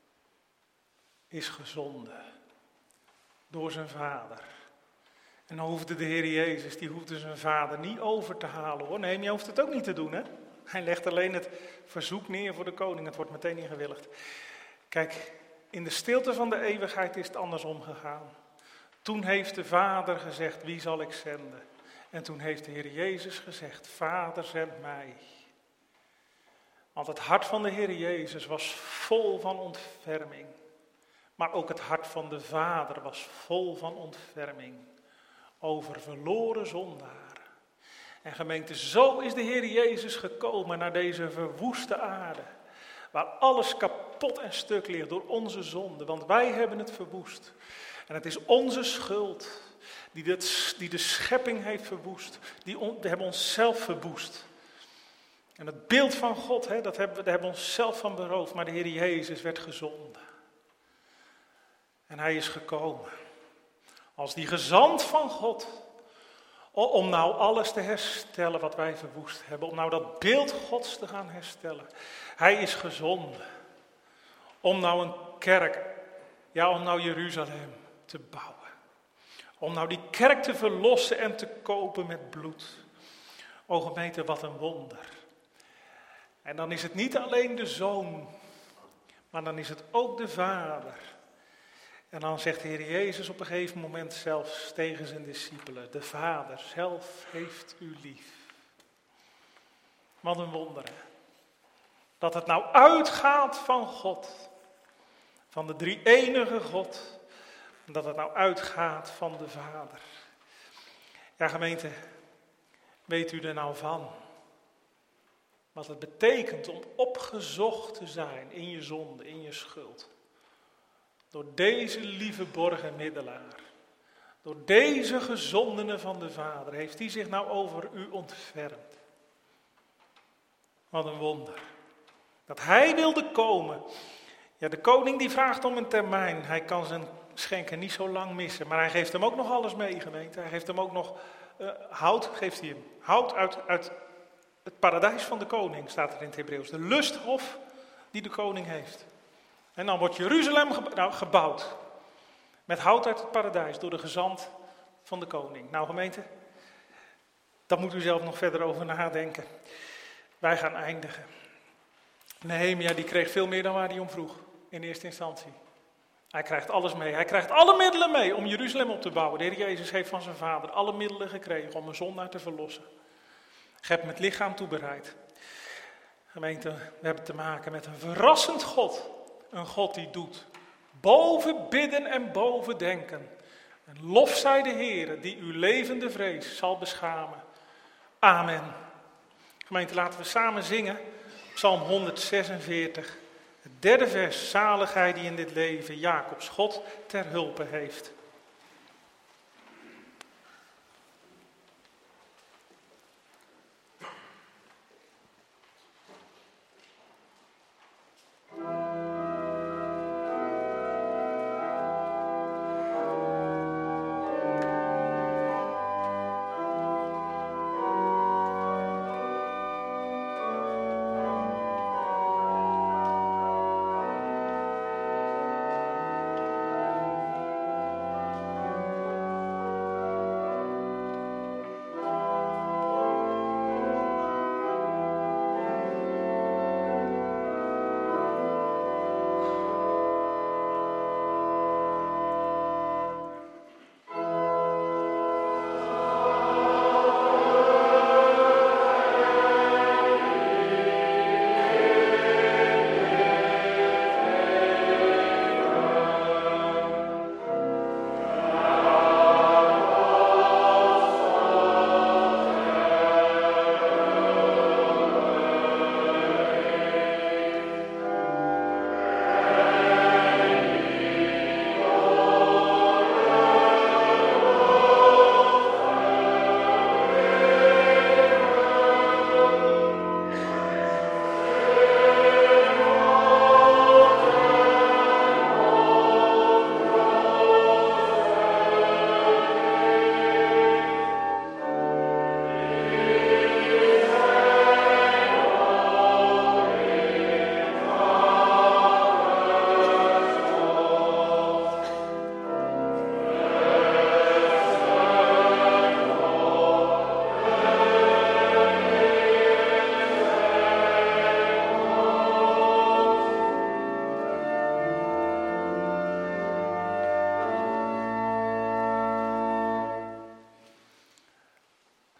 is gezonden door zijn vader. En dan hoefde de Heer Jezus, die hoefde zijn vader niet over te halen hoor. Nehemia hoeft het ook niet te doen hè. Hij legt alleen het verzoek neer voor de koning. Het wordt meteen ingewilligd. Kijk, in de stilte van de eeuwigheid is het andersom gegaan. Toen heeft de Vader gezegd, wie zal ik zenden? En toen heeft de Heer Jezus gezegd, Vader, zend mij. Want het hart van de Heer Jezus was vol van ontferming. Maar ook het hart van de Vader was vol van ontferming over verloren zondaren. En gemeente, zo is de Heer Jezus gekomen naar deze verwoeste aarde. Waar alles kapot en stuk ligt door onze zonde. Want wij hebben het verwoest. En het is onze schuld die, dit, die de schepping heeft verwoest. Die on, we hebben onszelf verwoest. En het beeld van God, hè, dat hebben, daar hebben we onszelf van beroofd. Maar de Heer Jezus werd gezonden. En hij is gekomen als die gezant van God. Om nou alles te herstellen wat wij verwoest hebben. Om nou dat beeld Gods te gaan herstellen. Hij is gezonden. Om nou een kerk, ja om nou Jeruzalem te bouwen. Om nou die kerk te verlossen en te kopen met bloed. O gemeente, wat een wonder. En dan is het niet alleen de Zoon, maar dan is het ook de Vader. En dan zegt de Heer Jezus op een gegeven moment zelfs tegen zijn discipelen, de Vader zelf heeft u lief. Wat een wonder, hè? Dat het nou uitgaat van God, van de drie-enige God, dat het nou uitgaat van de Vader. Ja gemeente, weet u er nou van? Wat het betekent om opgezocht te zijn in je zonde, in je schuld. Door deze lieve borg en middelaar. Door deze gezondene van de Vader. Heeft hij zich nou over u ontfermd. Wat een wonder. Dat hij wilde komen. Ja, de koning die vraagt om een termijn. Hij kan zijn schenken niet zo lang missen. Maar hij geeft hem ook nog alles mee, gemeente. Hij geeft hem ook nog uh, hout, geeft hij hem. Hout uit, uit het paradijs van de koning, staat er in het Hebreeuws. De lusthof die de koning heeft. En dan wordt Jeruzalem gebouwd, nou, gebouwd. Met hout uit het paradijs, door de gezant van de koning. Nou gemeente, daar moet u zelf nog verder over nadenken. Wij gaan eindigen. Nehemia die kreeg veel meer dan waar hij om vroeg, in eerste instantie. Hij krijgt alles mee, hij krijgt alle middelen mee om Jeruzalem op te bouwen. De Heer Jezus heeft van zijn vader alle middelen gekregen om een zondaar te verlossen. Ik heb hem het lichaam toebereid. Gemeente, we hebben te maken met een verrassend God. Een God die doet boven bidden en boven denken. En lof zij de Heer die uw levende vrees zal beschamen. Amen. Gemeente, laten we samen zingen. Psalm honderdzesenveertig. Het derde vers. Zaligheid die in dit leven Jacobs God ter hulpe heeft.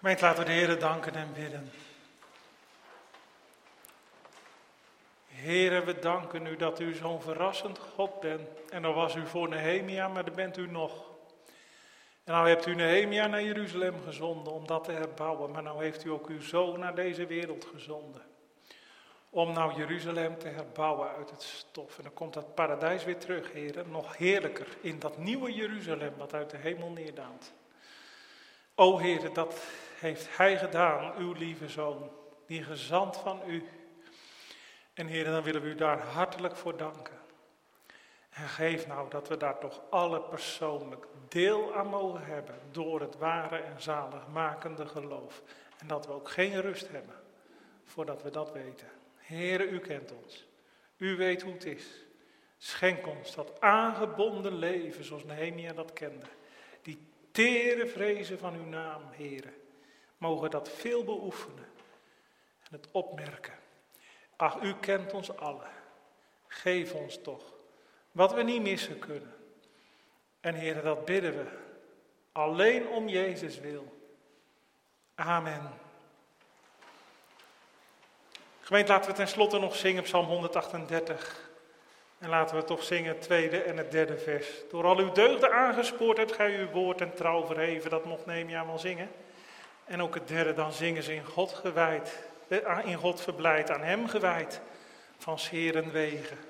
Gemeente, laten we de Heere danken en bidden. Heere, we danken u dat u zo'n verrassend God bent. En dan was u voor Nehemia, maar dan bent u nog. En nou hebt u Nehemia naar Jeruzalem gezonden om dat te herbouwen. Maar nou heeft u ook uw zoon naar deze wereld gezonden. Om nou Jeruzalem te herbouwen uit het stof. En dan komt dat paradijs weer terug, Heere. Nog heerlijker in dat nieuwe Jeruzalem wat uit de hemel neerdaalt. O Heere, dat heeft hij gedaan, uw lieve zoon. Die gezant van u. En Heere, dan willen we u daar hartelijk voor danken. En geef nou dat we daar toch alle persoonlijk deel aan mogen hebben. Door het ware en zaligmakende geloof. En dat we ook geen rust hebben voordat we dat weten. Heere, u kent ons. U weet hoe het is. Schenk ons dat aangebonden leven zoals Nehemia dat kende. Die tere vrezen van uw naam, Heere. Mogen dat veel beoefenen. En het opmerken. Ach, u kent ons allen. Geef ons toch wat we niet missen kunnen. En Heere, dat bidden we. Alleen om Jezus wil. Amen. Gemeente, laten we tenslotte nog zingen Psalm honderdachtendertig. En laten we toch zingen het tweede en het derde vers. Door al uw deugden aangespoord hebt gij uw woord en trouw verheven. Dat mocht Nehemia wel zingen. En ook het derde, dan zingen ze in God gewijd. In God verblijd, aan hem gewijd. Van 's Heeren wegen.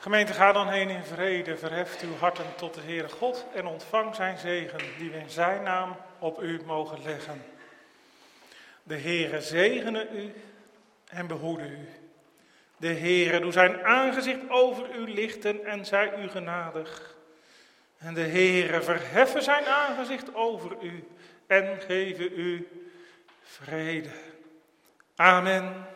Gemeente, ga dan heen in vrede, verheft uw harten tot de Heere God en ontvang zijn zegen die we in zijn naam op u mogen leggen. De Heere zegene u en behoede u. De Heere doe zijn aangezicht over u lichten en zij u genadig. En de Heere verheffen zijn aangezicht over u en geven u vrede. Amen.